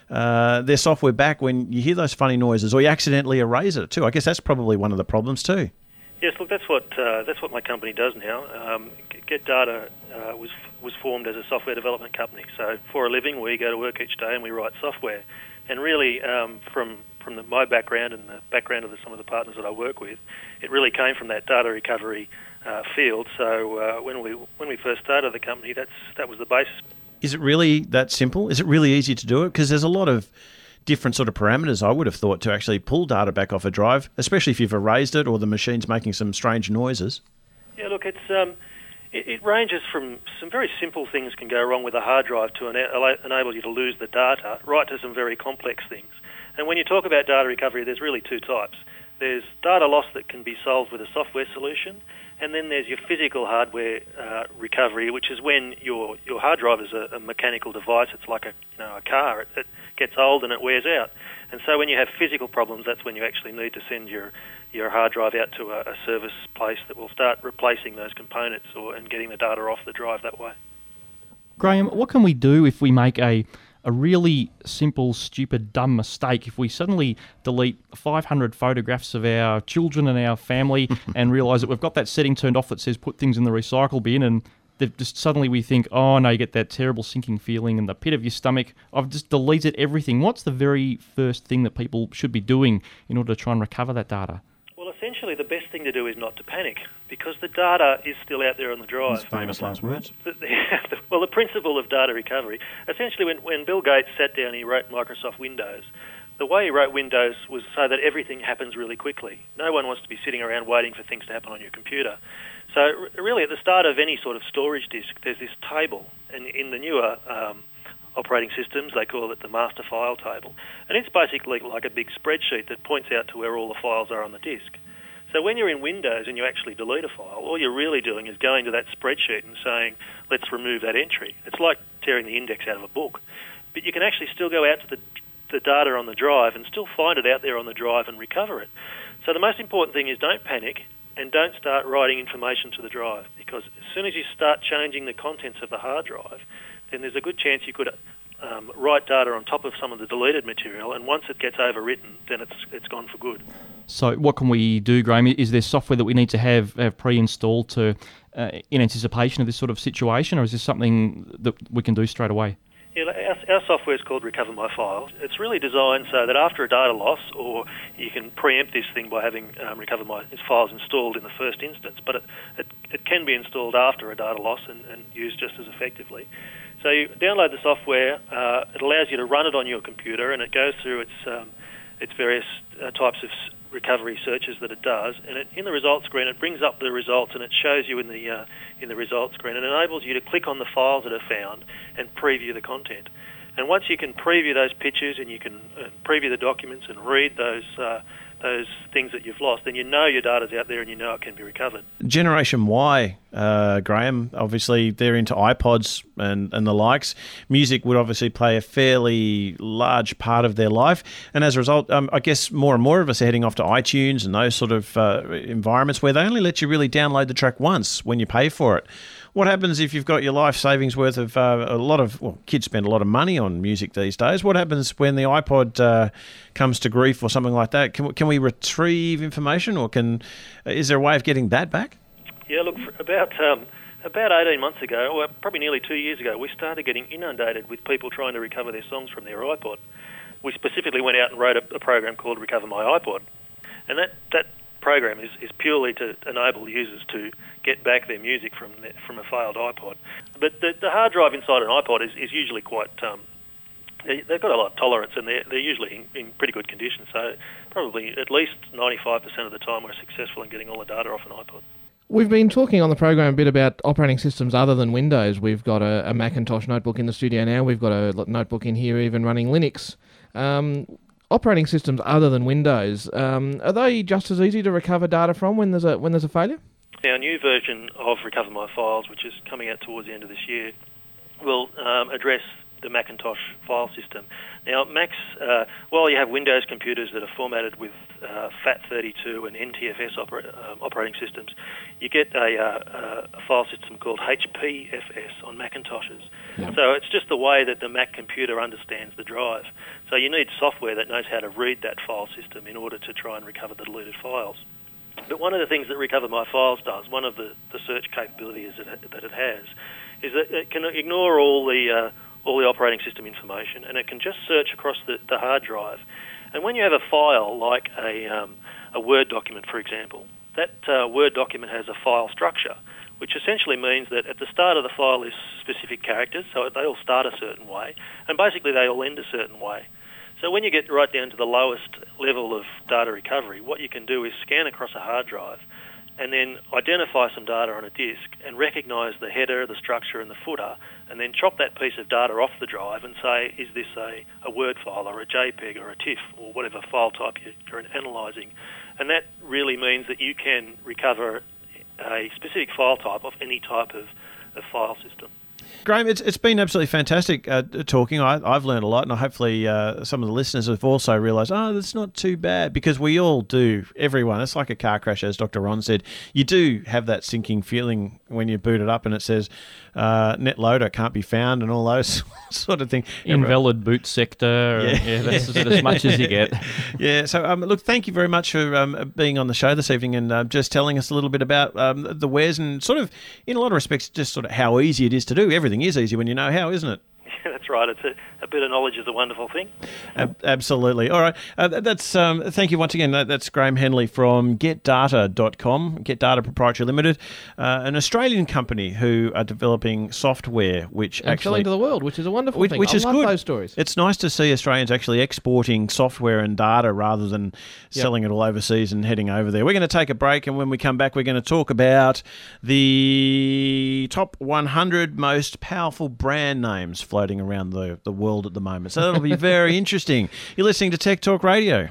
uh, their software back when you hear those funny noises or you accidentally erase it too. I guess that's probably one of the problems too. Yes, look, that's what uh, that's what my company does now. Um, Get Data uh, was was formed as a software development company. So for a living, we go to work each day and we write software. And really, um, from from the, my background and the background of the, some of the partners that I work with, it really came from that data recovery uh, field. So uh, when we when we first started the company, that's that was the basis. Is it really that simple? Is it really easy to do it? Because there's a lot of different sort of parameters, I would have thought, to actually pull data back off a drive, especially if you've erased it or the machine's making some strange noises. Yeah, look, it's um, it, it ranges from some very simple things can go wrong with a hard drive to ena- enable you to lose the data, right to some very complex things. And when you talk about data recovery, there's really two types. There's data loss that can be solved with a software solution, and then there's your physical hardware uh, recovery, which is when your your hard drive is a, a mechanical device. It's like a you know a car. It, it gets old and it wears out. And so when you have physical problems, that's when you actually need to send your your hard drive out to a, a service place that will start replacing those components or and getting the data off the drive that way. Graham, what can we do if we make a a really simple, stupid, dumb mistake? If we suddenly delete five hundred photographs of our children and our family and realise that we've got that setting turned off that says put things in the recycle bin, and they've just suddenly we think, oh no, you get that terrible sinking feeling in the pit of your stomach. I've just deleted everything. What's the very first thing that people should be doing in order to try and recover that data? Well, essentially, the best thing to do is not to panic, because the data is still out there on the drive. That's famous last words. The, the, well, the principle of data recovery, essentially when, when Bill Gates sat down and he wrote Microsoft Windows, the way he wrote Windows was so that everything happens really quickly. No one wants to be sitting around waiting for things to happen on your computer. So r- really at the start of any sort of storage disk, there's this table, and in the newer um, operating systems, they call it the master file table. And it's basically like a big spreadsheet that points out to where all the files are on the disk. So when you're in Windows and you actually delete a file, all you're really doing is going to that spreadsheet and saying, let's remove that entry. It's like tearing the index out of a book. But you can actually still go out to the, the data on the drive and still find it out there on the drive and recover it. So the most important thing is don't panic and don't start writing information to the drive, because as soon as you start changing the contents of the hard drive, then there's a good chance you could um, write data on top of some of the deleted material, and once it gets overwritten, then it's it's gone for good. So what can we do, Graham? Is there software that we need to have, have pre-installed to, uh, in anticipation of this sort of situation, or is this something that we can do straight away? Yeah, our, our software is called Recover My Files. It's really designed so that after a data loss, or you can preempt this thing by having um, Recover My Files installed in the first instance, but it, it, it can be installed after a data loss and, and used just as effectively. So you download the software, uh, it allows you to run it on your computer, and it goes through its um, its various uh, types of recovery searches that it does, and it, in the results screen it brings up the results and it shows you in the uh, in the results screen and enables you to click on the files that are found and preview the content. And once you can preview those pictures and you can uh, preview the documents and read those uh, those things that you've lost, then you know your data's out there and you know it can be recovered. Generation Y, uh, Graham, obviously they're into iPods and, and the likes. Music would obviously play a fairly large part of their life. And as a result, um, I guess more and more of us are heading off to iTunes and those sort of uh, environments where they only let you really download the track once when you pay for it. What happens if you've got your life savings worth of uh, a lot of, well, kids spend a lot of money on music these days. What happens when the iPod uh, comes to grief or something like that? Can, can we retrieve information, or can is there a way of getting that back? Yeah, look, for about um, about eighteen months ago, or probably nearly two years ago, we started getting inundated with people trying to recover their songs from their iPod. We specifically went out and wrote a, a program called Recover My iPod. And that, that program is, is purely to enable users to get back their music from the, from a failed iPod. But the, the hard drive inside an iPod is, is usually quite... Um, they, they've got a lot of tolerance, and they're, they're usually in, in pretty good condition. So probably at least ninety-five percent of the time we're successful in getting all the data off an iPod. We've been talking on the program a bit about operating systems other than Windows. We've got a, a Macintosh notebook in the studio now. We've got a notebook in here even running Linux. Um, operating systems other than Windows, um, are they just as easy to recover data from when there's a when there's a failure? Our new version of Recover My Files, which is coming out towards the end of this year, will um, address the Macintosh file system. Now, Macs, uh, while you have Windows computers that are formatted with uh, F A T thirty-two and N T F S opera, uh, operating systems, you get a, uh, a file system called H P F S on Macintoshes. Yep. So it's just the way that the Mac computer understands the drive. So you need software that knows how to read that file system in order to try and recover the deleted files. But one of the things that Recover My Files does, one of the, the search capabilities that it, that it has, is that it can ignore all the uh, all the operating system information, and it can just search across the, the hard drive. And when you have a file like a, um, a Word document, for example, that uh, Word document has a file structure, which essentially means that at the start of the file is specific characters, so they all start a certain way, and basically they all end a certain way. So when you get right down to the lowest level of data recovery, what you can do is scan across a hard drive and then identify some data on a disk and recognise the header, the structure and the footer, and then chop that piece of data off the drive and say, is this a, a Word file or a JPEG or a TIFF or whatever file type you're analysing. And that really means that you can recover a specific file type of any type of, of file system. Graham, it's it's been absolutely fantastic uh, talking. I, I've learned a lot, and hopefully uh, some of the listeners have also realised, oh, that's not too bad, because we all do, everyone. It's like a car crash, as Doctor Ron said. You do have that sinking feeling when you boot it up and it says, uh, net loader can't be found and all those sort of things. Invalid boot sector. Yeah, yeah that's as much as you get. Yeah, so um, look, thank you very much for um, being on the show this evening and uh, just telling us a little bit about um, the wares and sort of, in a lot of respects, just sort of how easy it is to do. Everything is easy when you know how, isn't it? Yeah, that's right. It's a, a bit of knowledge is a wonderful thing. Ab- absolutely. All right. Uh, that's um, thank you once again. That, that's Graham Henley from get data dot com, Get Data Proprietary Limited, uh, an Australian company who are developing software which and actually selling to the world, which is a wonderful which, thing. Which I is love good. those stories. It's nice to see Australians actually exporting software and data rather than yep. selling it all overseas and heading over there. We're going to take a break, and when we come back, we're going to talk about the top one hundred most powerful brand names floating around the the world at the moment. So that'll be very interesting. You're listening to Tech Talk Radio.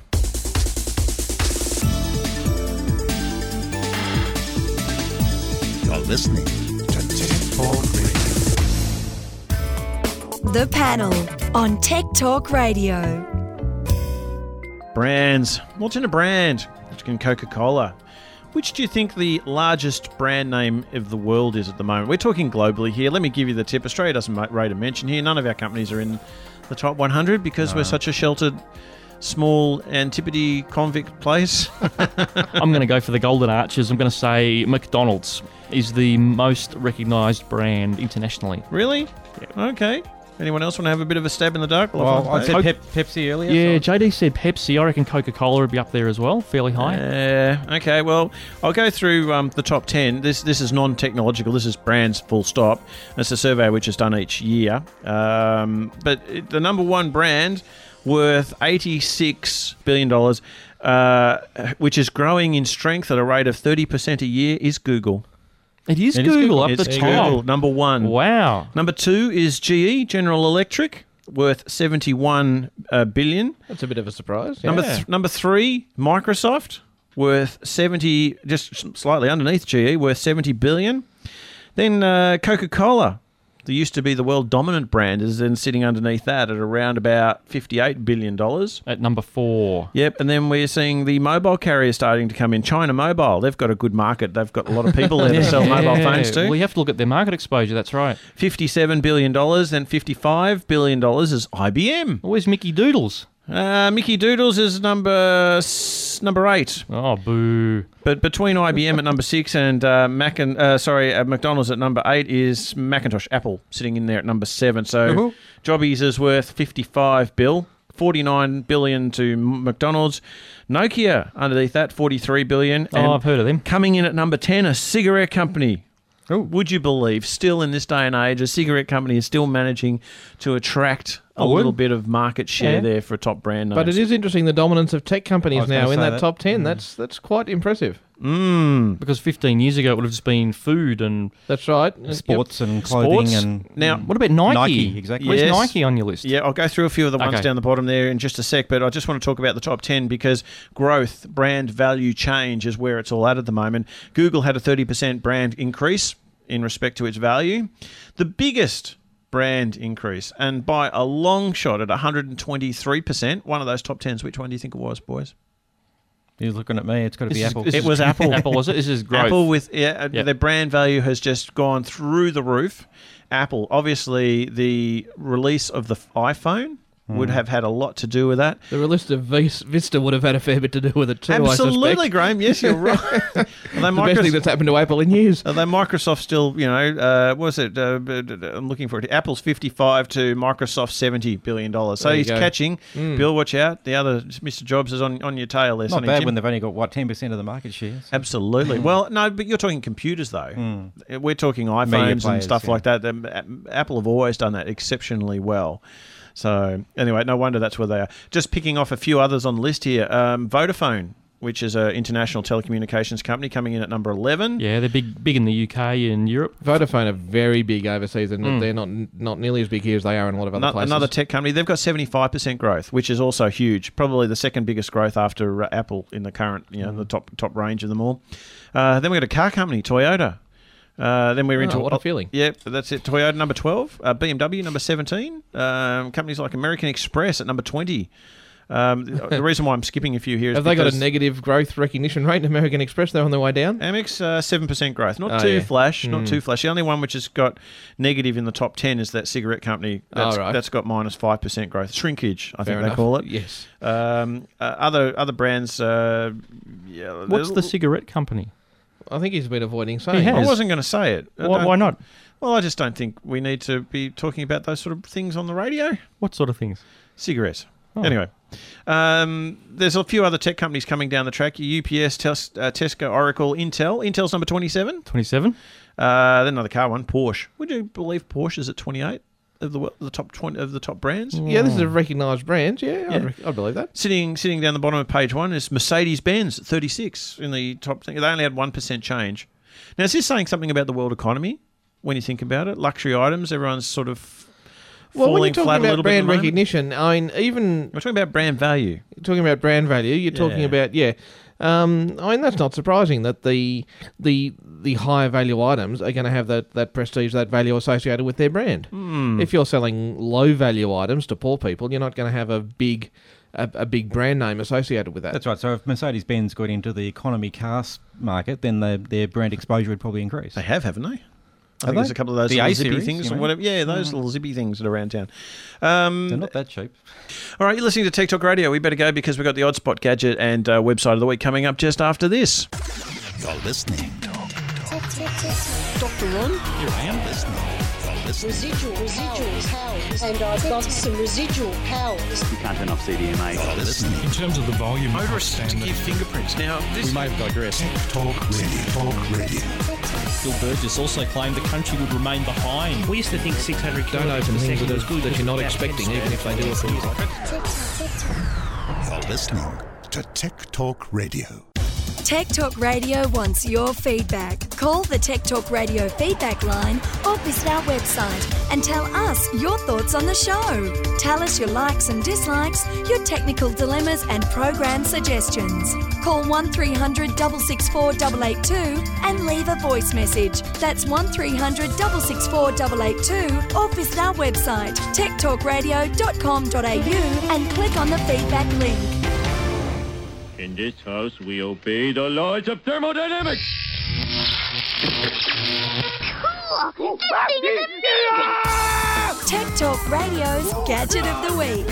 You're listening to Tech Talk Radio. The Panel on Tech Talk Radio. Brands. What's in a brand? It's in Coca-Cola. Which do you think the largest brand name of the world is at the moment? We're talking globally here. Let me give you the tip. Australia doesn't rate a mention here. None of our companies are in the top one hundred because no. we're such a sheltered, small antipodes convict place. I'm going to go for the Golden Arches. I'm going to say McDonald's is the most recognised brand internationally. Really? Yeah. Okay. Anyone else want to have a bit of a stab in the dark? Well, I said Pep- Pepsi earlier. Yeah, so. J D said Pepsi. I reckon Coca-Cola would be up there as well, fairly high. Yeah. Uh, okay, well, I'll go through um, the top ten. This this is non-technological. This is brands full stop. It's a survey which is done each year. Um, but the number one brand worth eighty-six billion dollars, uh, which is growing in strength at a rate of thirty percent a year, is Google. It is it Google is up it's the top. Google, number one. Wow. Number two is G E, General Electric. worth seventy-one uh, billion. That's a bit of a surprise. Number Yeah. th- number three, Microsoft, worth seventy, just slightly underneath G E, worth seventy billion. Then uh, Coca-Cola, that used to be the world dominant brand, is then sitting underneath that at around about fifty-eight billion dollars. At number four. Yep, and then we're seeing the mobile carriers starting to come in. China Mobile, they've got a good market. They've got a lot of people there to sell mobile phones to. Well, you have to look at their market exposure, that's right. fifty-seven billion dollars, then fifty-five billion dollars is I B M. Where's Mickey Doodles? Uh, Mickey Doodles is number s- number eight. Oh, boo. But between I B M at number six and uh, Mac and uh, sorry, uh, McDonald's at number eight is Macintosh, Apple sitting in there at number seven. So Uh-huh. Jobbies is worth fifty-five bill, forty-nine billion to M- McDonald's. Nokia underneath that, forty-three billion. Oh, I've heard of them. Coming in at number ten, a cigarette company. Would you believe, still in this day and age, a cigarette company is still managing to attract a I would. little bit of market share Yeah. there for top brand names? But it is interesting the dominance of tech I companies was now gonna in say that, that. top ten. Mm. That's that's quite impressive. Mm. Because fifteen years ago it would have just been food and that's right, sports and clothing Sports. and Now, what about Nike? Nike, exactly. Where's Yes. Nike on your list? Yeah, I'll go through a few of the ones Okay. down the bottom there in just a sec, but I just want to talk about the top ten because growth, brand value change is where it's all at at the moment. Google had a thirty percent brand increase in respect to its value. The biggest brand increase, and by a long shot at one hundred twenty-three percent, one of those top tens, which one do you think it was, boys? You're looking at me. It's got to be This is- Apple. this It was Apple. Apple, was it? This is growth. Apple with yeah, uh, Yep. their brand value has just gone through the roof. Apple, obviously, the release of the iPhone would Mm. have had a lot to do with that. The release of Vis- Vista would have had a fair bit to do with it too. Absolutely, I suspect. Graham. Yes, you're right. Although the best thing that's happened to Apple in years. Although Microsoft still, you know, uh, what was it? Uh, b- d- d- I'm looking for it. Apple's fifty-five to Microsoft seventy billion dollars. So There you he's go. catching. Mm. Bill, watch out. The other Mister Jobs is on, on your tail there. Not Sonny bad Jim. when they've only got, what, ten percent of the market share. so- Absolutely. Mm. Well, no, but you're talking computers, though. Mm. We're talking Media iPhones and players, stuff yeah. like that. Um, A- Apple have always done that exceptionally well. So, anyway, no wonder that's where they are. Just picking off a few others on the list here. Um, Vodafone, which is an international telecommunications company, coming in at number eleven. Yeah, they're big big in the U K and Europe. Vodafone are very big overseas, and Mm. they're not not nearly as big here as they are in a lot of other Ano- places. Another tech company. They've got seventy-five percent growth, which is also huge. Probably the second biggest growth after uh, Apple in the current, you know, the top top range of them all. Uh, then we've got a car company, Toyota. Uh, then we're Oh, into what a feeling. Yeah, that's it. Toyota number twelve, uh, B M W number seventeen. Um, companies like American Express at number twenty. Um, the the reason why I'm skipping a few here is Have they got a because negative growth recognition rate in American Express? They're on their way down. Amex uh, seven percent growth, not Oh, too yeah. flash, not Mm. too flash. The only one which has got negative in the top ten is that cigarette company. That's, Oh, right. that's got minus five percent growth, shrinkage. I Fair think enough. they call it. Yes. Um, uh, other other brands. Uh, yeah, What's the cigarette company? I think he's been avoiding saying. He has. I wasn't going to say it. I Why, don't- why not? Well, I just don't think we need to be talking about those sort of things on the radio. What sort of things? Cigarettes. Oh. Anyway, um, there's a few other tech companies coming down the track. U P S, Tes- uh, Tesco, Oracle, Intel. Intel's number twenty-seven. twenty-seven? Uh, then another car one, Porsche. Would you believe Porsche is at twenty-eight of the wo- the top twenty of the top brands? Yeah, this is a recognised brand. Yeah, I'd, Yeah. rec- I'd believe that. Sitting sitting down the bottom of page one is Mercedes-Benz at thirty-six in the top thing. They only had one percent change. Now, is this saying something about the world economy when you think about it? Luxury items, everyone's sort of Well, when falling you're talking flat a about little bit at brand the moment. recognition, I mean, even We're talking about brand value. You're talking about brand value. You're talking Yeah. about yeah. Um, I mean, that's not surprising that the the the higher value items are going to have that, that prestige, that value associated with their brand. Hmm. If you're selling low value items to poor people, you're not going to have a big a, a big brand name associated with that. That's right. So if Mercedes-Benz got into the economy cars market, then the, their brand exposure would probably increase. They have, haven't they? I Have think they? there's a couple of those The little A zippy series, things you or mean? whatever. Yeah, those Mm. little zippy things that are around town. Um, They're not that cheap. All right, you're listening to Tech Talk Radio. We better go because we've got the Oddspot gadget and uh, website of the week coming up just after this. You're listening. Doctor Ron? Here I am listening. You're listening. Residual, residual powers. And I've got some residual powers. You can't turn off C D M A. You're listening. In terms of the volume, Motorists to give fingerprints. Now, this we may have digressed. Talk Radio. Talk Radio. Bill Burgess also claimed the country would remain behind. We used to think six hundred Don't kilometres open per things second that, was good. that you're not About expecting, ten even if they do appear. You're listening to Tech Talk Radio. Tech Talk Radio wants your feedback. Call the Tech Talk Radio feedback line or visit our website and tell us your thoughts on the show. Tell us your likes and dislikes, your technical dilemmas and program suggestions. Call one three hundred six six four eight eight two and leave a voice message. That's one three hundred six six four eight eight two or visit our website tech talk radio dot com dot a u and click on the feedback link. In this house, we obey the laws of thermodynamics. Cool! Tech Talk Radio's Gadget of the Week.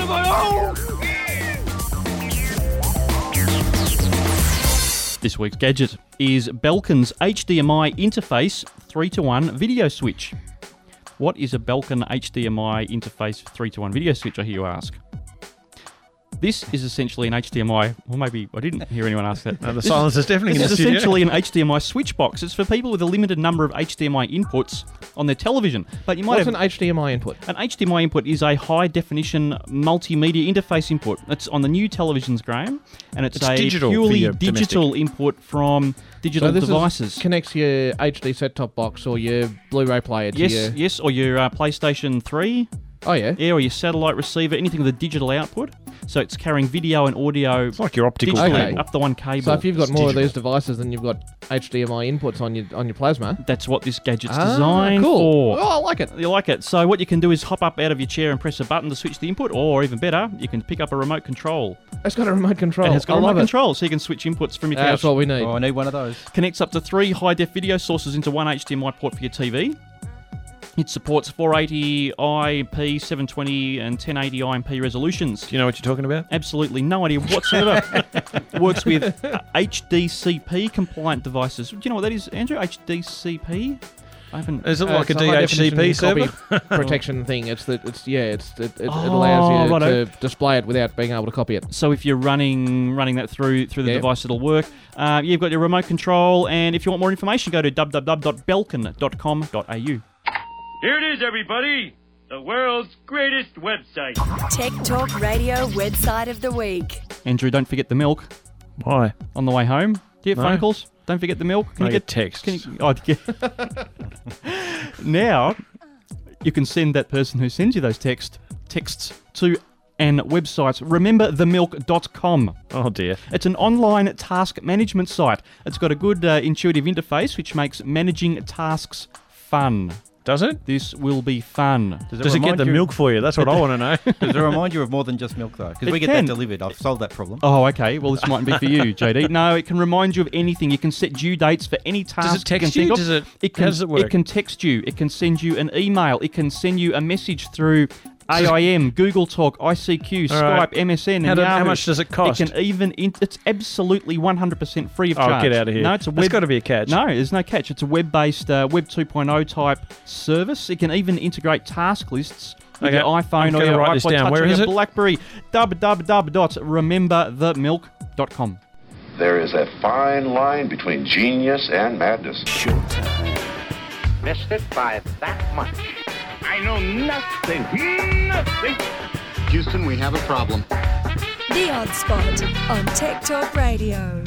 This week's gadget is Belkin's H D M I interface three to one video switch. What is a Belkin H D M I interface three to one video switch, I hear you ask? This is essentially an H D M I, well maybe I didn't hear anyone ask that. No, the This silence is deafening in This the is studio. essentially an H D M I switch box. It's for people with a limited number of H D M I inputs on their television. But you might What's have an H D M I input? An H D M I input is a high-definition multimedia interface input. It's on the new televisions, Graham, and it's, It's a digital for purely your digital input from digital so this devices. Is, connects your H D set-top box or your Blu-ray player to Yes, your... yes, or your uh, PlayStation three. Oh, yeah? Yeah, or your satellite receiver, anything with a digital output. So it's carrying video and audio. It's like your optical digitally cable. up the one cable. So if you've got It's more digital. of these devices, then you've got H D M I inputs on your on your plasma. That's what this gadget's Ah, designed cool. for. Oh, I like it. You like it. So what you can do is hop up out of your chair and press a button to switch the input, or even better, you can pick up a remote control. It's got a remote control. And it's got I a love remote it. control, so you can switch inputs from your couch. That's what we need. Oh, I need one of those. Connects up to three high-def video sources into one H D M I port for your T V. It supports four eighty I P, seven twenty and ten eighty I M P resolutions. Do you know what you're talking about? Absolutely no idea whatsoever. Works with uh, H D C P compliant devices. Do you know what that is, Andrew? H D C P? I haven't. Is it Uh, like a it's D H C P high-definition server? copy protection thing. It's the it's yeah. It's it, it, Oh, it allows you righto. to display it without being able to copy it. So if you're running running that through through the Yeah. device, it'll work. Uh, you've got your remote control, and if you want more information, go to w w w dot belkin dot com dot a u. Here it is, everybody. The world's greatest website. Tech Talk Radio website of the week. Andrew, don't forget the milk. Why? On the way home. Do you have No. phone calls? Don't forget the milk. Can I you get get texts. Can you, oh, yeah. Now, you can send that person who sends you those text texts to an website, remember the milk dot com. Oh dear. It's an online task management site. It's got a good uh, intuitive interface which makes managing tasks fun. Does it? This will be fun. Does Does it get remind the you- milk for you? That's what I want to know. Does it remind you of more than just milk, though? Because It we get can. that delivered. I've solved that problem. Oh, okay. Well, this mightn't be for you, J D. No, it can remind you of anything. You can set due dates for any task. Does it text you? you? Can think Does of. it- It can, how does it work? It can text you. It can send you an email. It can send you a message through A I M, Google Talk, I C Q, All Skype, right. M S N, How and do- how Yahoo. much does it cost? It can even. In, it's absolutely one hundred percent free of Oh, charge. get out of here. No, it's a There's web. gotta be a catch. No, there's no catch. It's a web-based uh, Web two point oh type service. It can even integrate task lists with Okay, your iPhone I'm or gonna your write this iPod down. Touch Where or is your it? BlackBerry. w w w dot remember the milk dot com. There is a fine line between genius and madness. Missed it by that much. I know nothing. Nothing. Houston, we have a problem. The Odd Spot on Tech Talk Radio.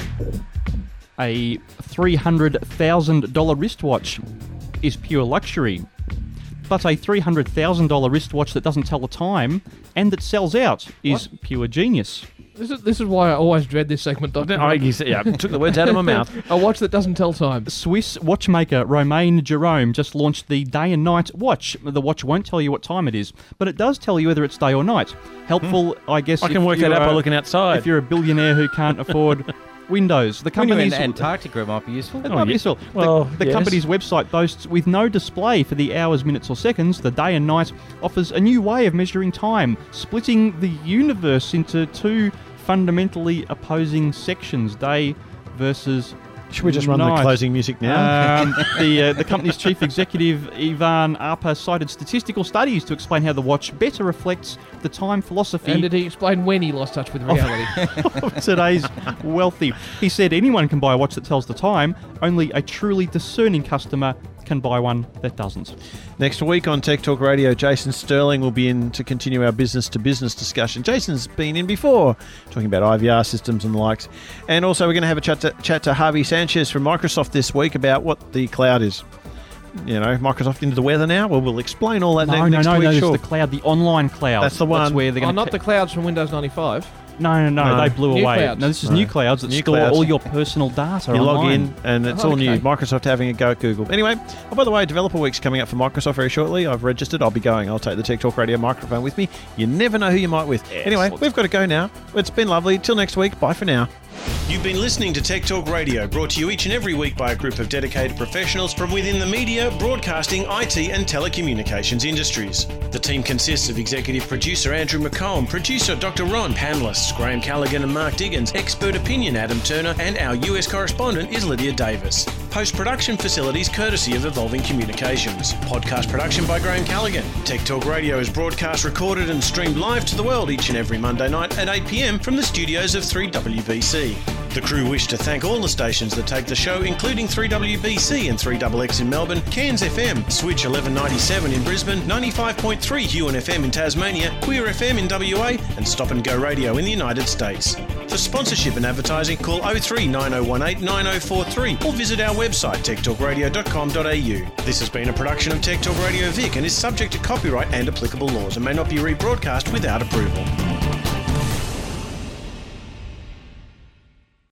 A three hundred thousand dollars wristwatch is pure luxury, but a three hundred thousand dollars wristwatch that doesn't tell the time and that sells out is pure genius. This is this is why I always dread this segment, Doctor I, yeah, took the words out of my mouth. A watch that doesn't tell time. Swiss watchmaker Romain Jerome just launched the day and night watch. The watch won't tell you what time it is, but it does tell you whether it's day or night. Helpful, I guess. I can if work you that out by are- looking outside. If you're a billionaire who can't afford Windows, the When you're in company's Antarctica, it might be useful. It might be useful. The- Well, the yes. company's website boasts, with no display for the hours, minutes, or seconds, the day and night offers a new way of measuring time, splitting the universe into two fundamentally opposing sections: day versus. Should we just run the night. closing music now? Um, the uh, the company's chief executive Ivan Arpa cited statistical studies to explain how the watch better reflects the time philosophy And did he explain when he lost touch with reality? of today's wealthy. He said anyone can buy a watch that tells the time, only a truly discerning customer can buy one that doesn't. Next week on Tech Talk Radio, Jason Sterling will be in to continue our business-to-business discussion. Jason's been in before, talking about I V R systems and the likes. And also we're going to have a chat to, chat to Harvey Sanchez from Microsoft this week about what the cloud is. You know, Microsoft into the weather now? Well, we'll explain all that no, ne- no, next no, week. No, no, sure. it's the cloud, the online cloud. That's the one. That's where they're Oh, going not the clouds from Windows ninety-five. No, no, no, No. they blew New away. clouds. No, this is No. new clouds that New store clouds. all your personal data You log online. in and it's Oh, all new. okay. Microsoft having a go at Google. Anyway, oh, by the way, Developer Week's coming up for Microsoft very shortly. I've registered. I'll be going. I'll take the Tech Talk Radio microphone with me. You never know who you might with. Anyway, we've got to go now. It's been lovely. Till next week. Bye for now. You've been listening to Tech Talk Radio, brought to you each and every week by a group of dedicated professionals from within the media, broadcasting, I T and telecommunications industries. The team consists of executive producer Andrew McComb, producer Doctor Ron, panellists Graham Callaghan and Mark Diggins, expert opinion Adam Turner, and our U S correspondent is Lydia Davis. Post-production facilities courtesy of Evolving Communications. Podcast production by Graham Callaghan. Tech Talk Radio is broadcast, recorded and streamed live to the world each and every Monday night at eight p.m. from the studios of three W B C. The crew wish to thank all the stations that take the show, including three W B C and three X X in Melbourne, Cairns F M, Switch eleven ninety-seven in Brisbane, ninety-five point three Huon F M in Tasmania, Queer F M in W A, and Stop and Go Radio in the United States. For sponsorship and advertising, call oh three nine oh one eight nine oh four three or visit our website tech talk radio dot com dot a u. This has been a production of Tech Talk Radio Vic and is subject to copyright and applicable laws and may not be rebroadcast without approval.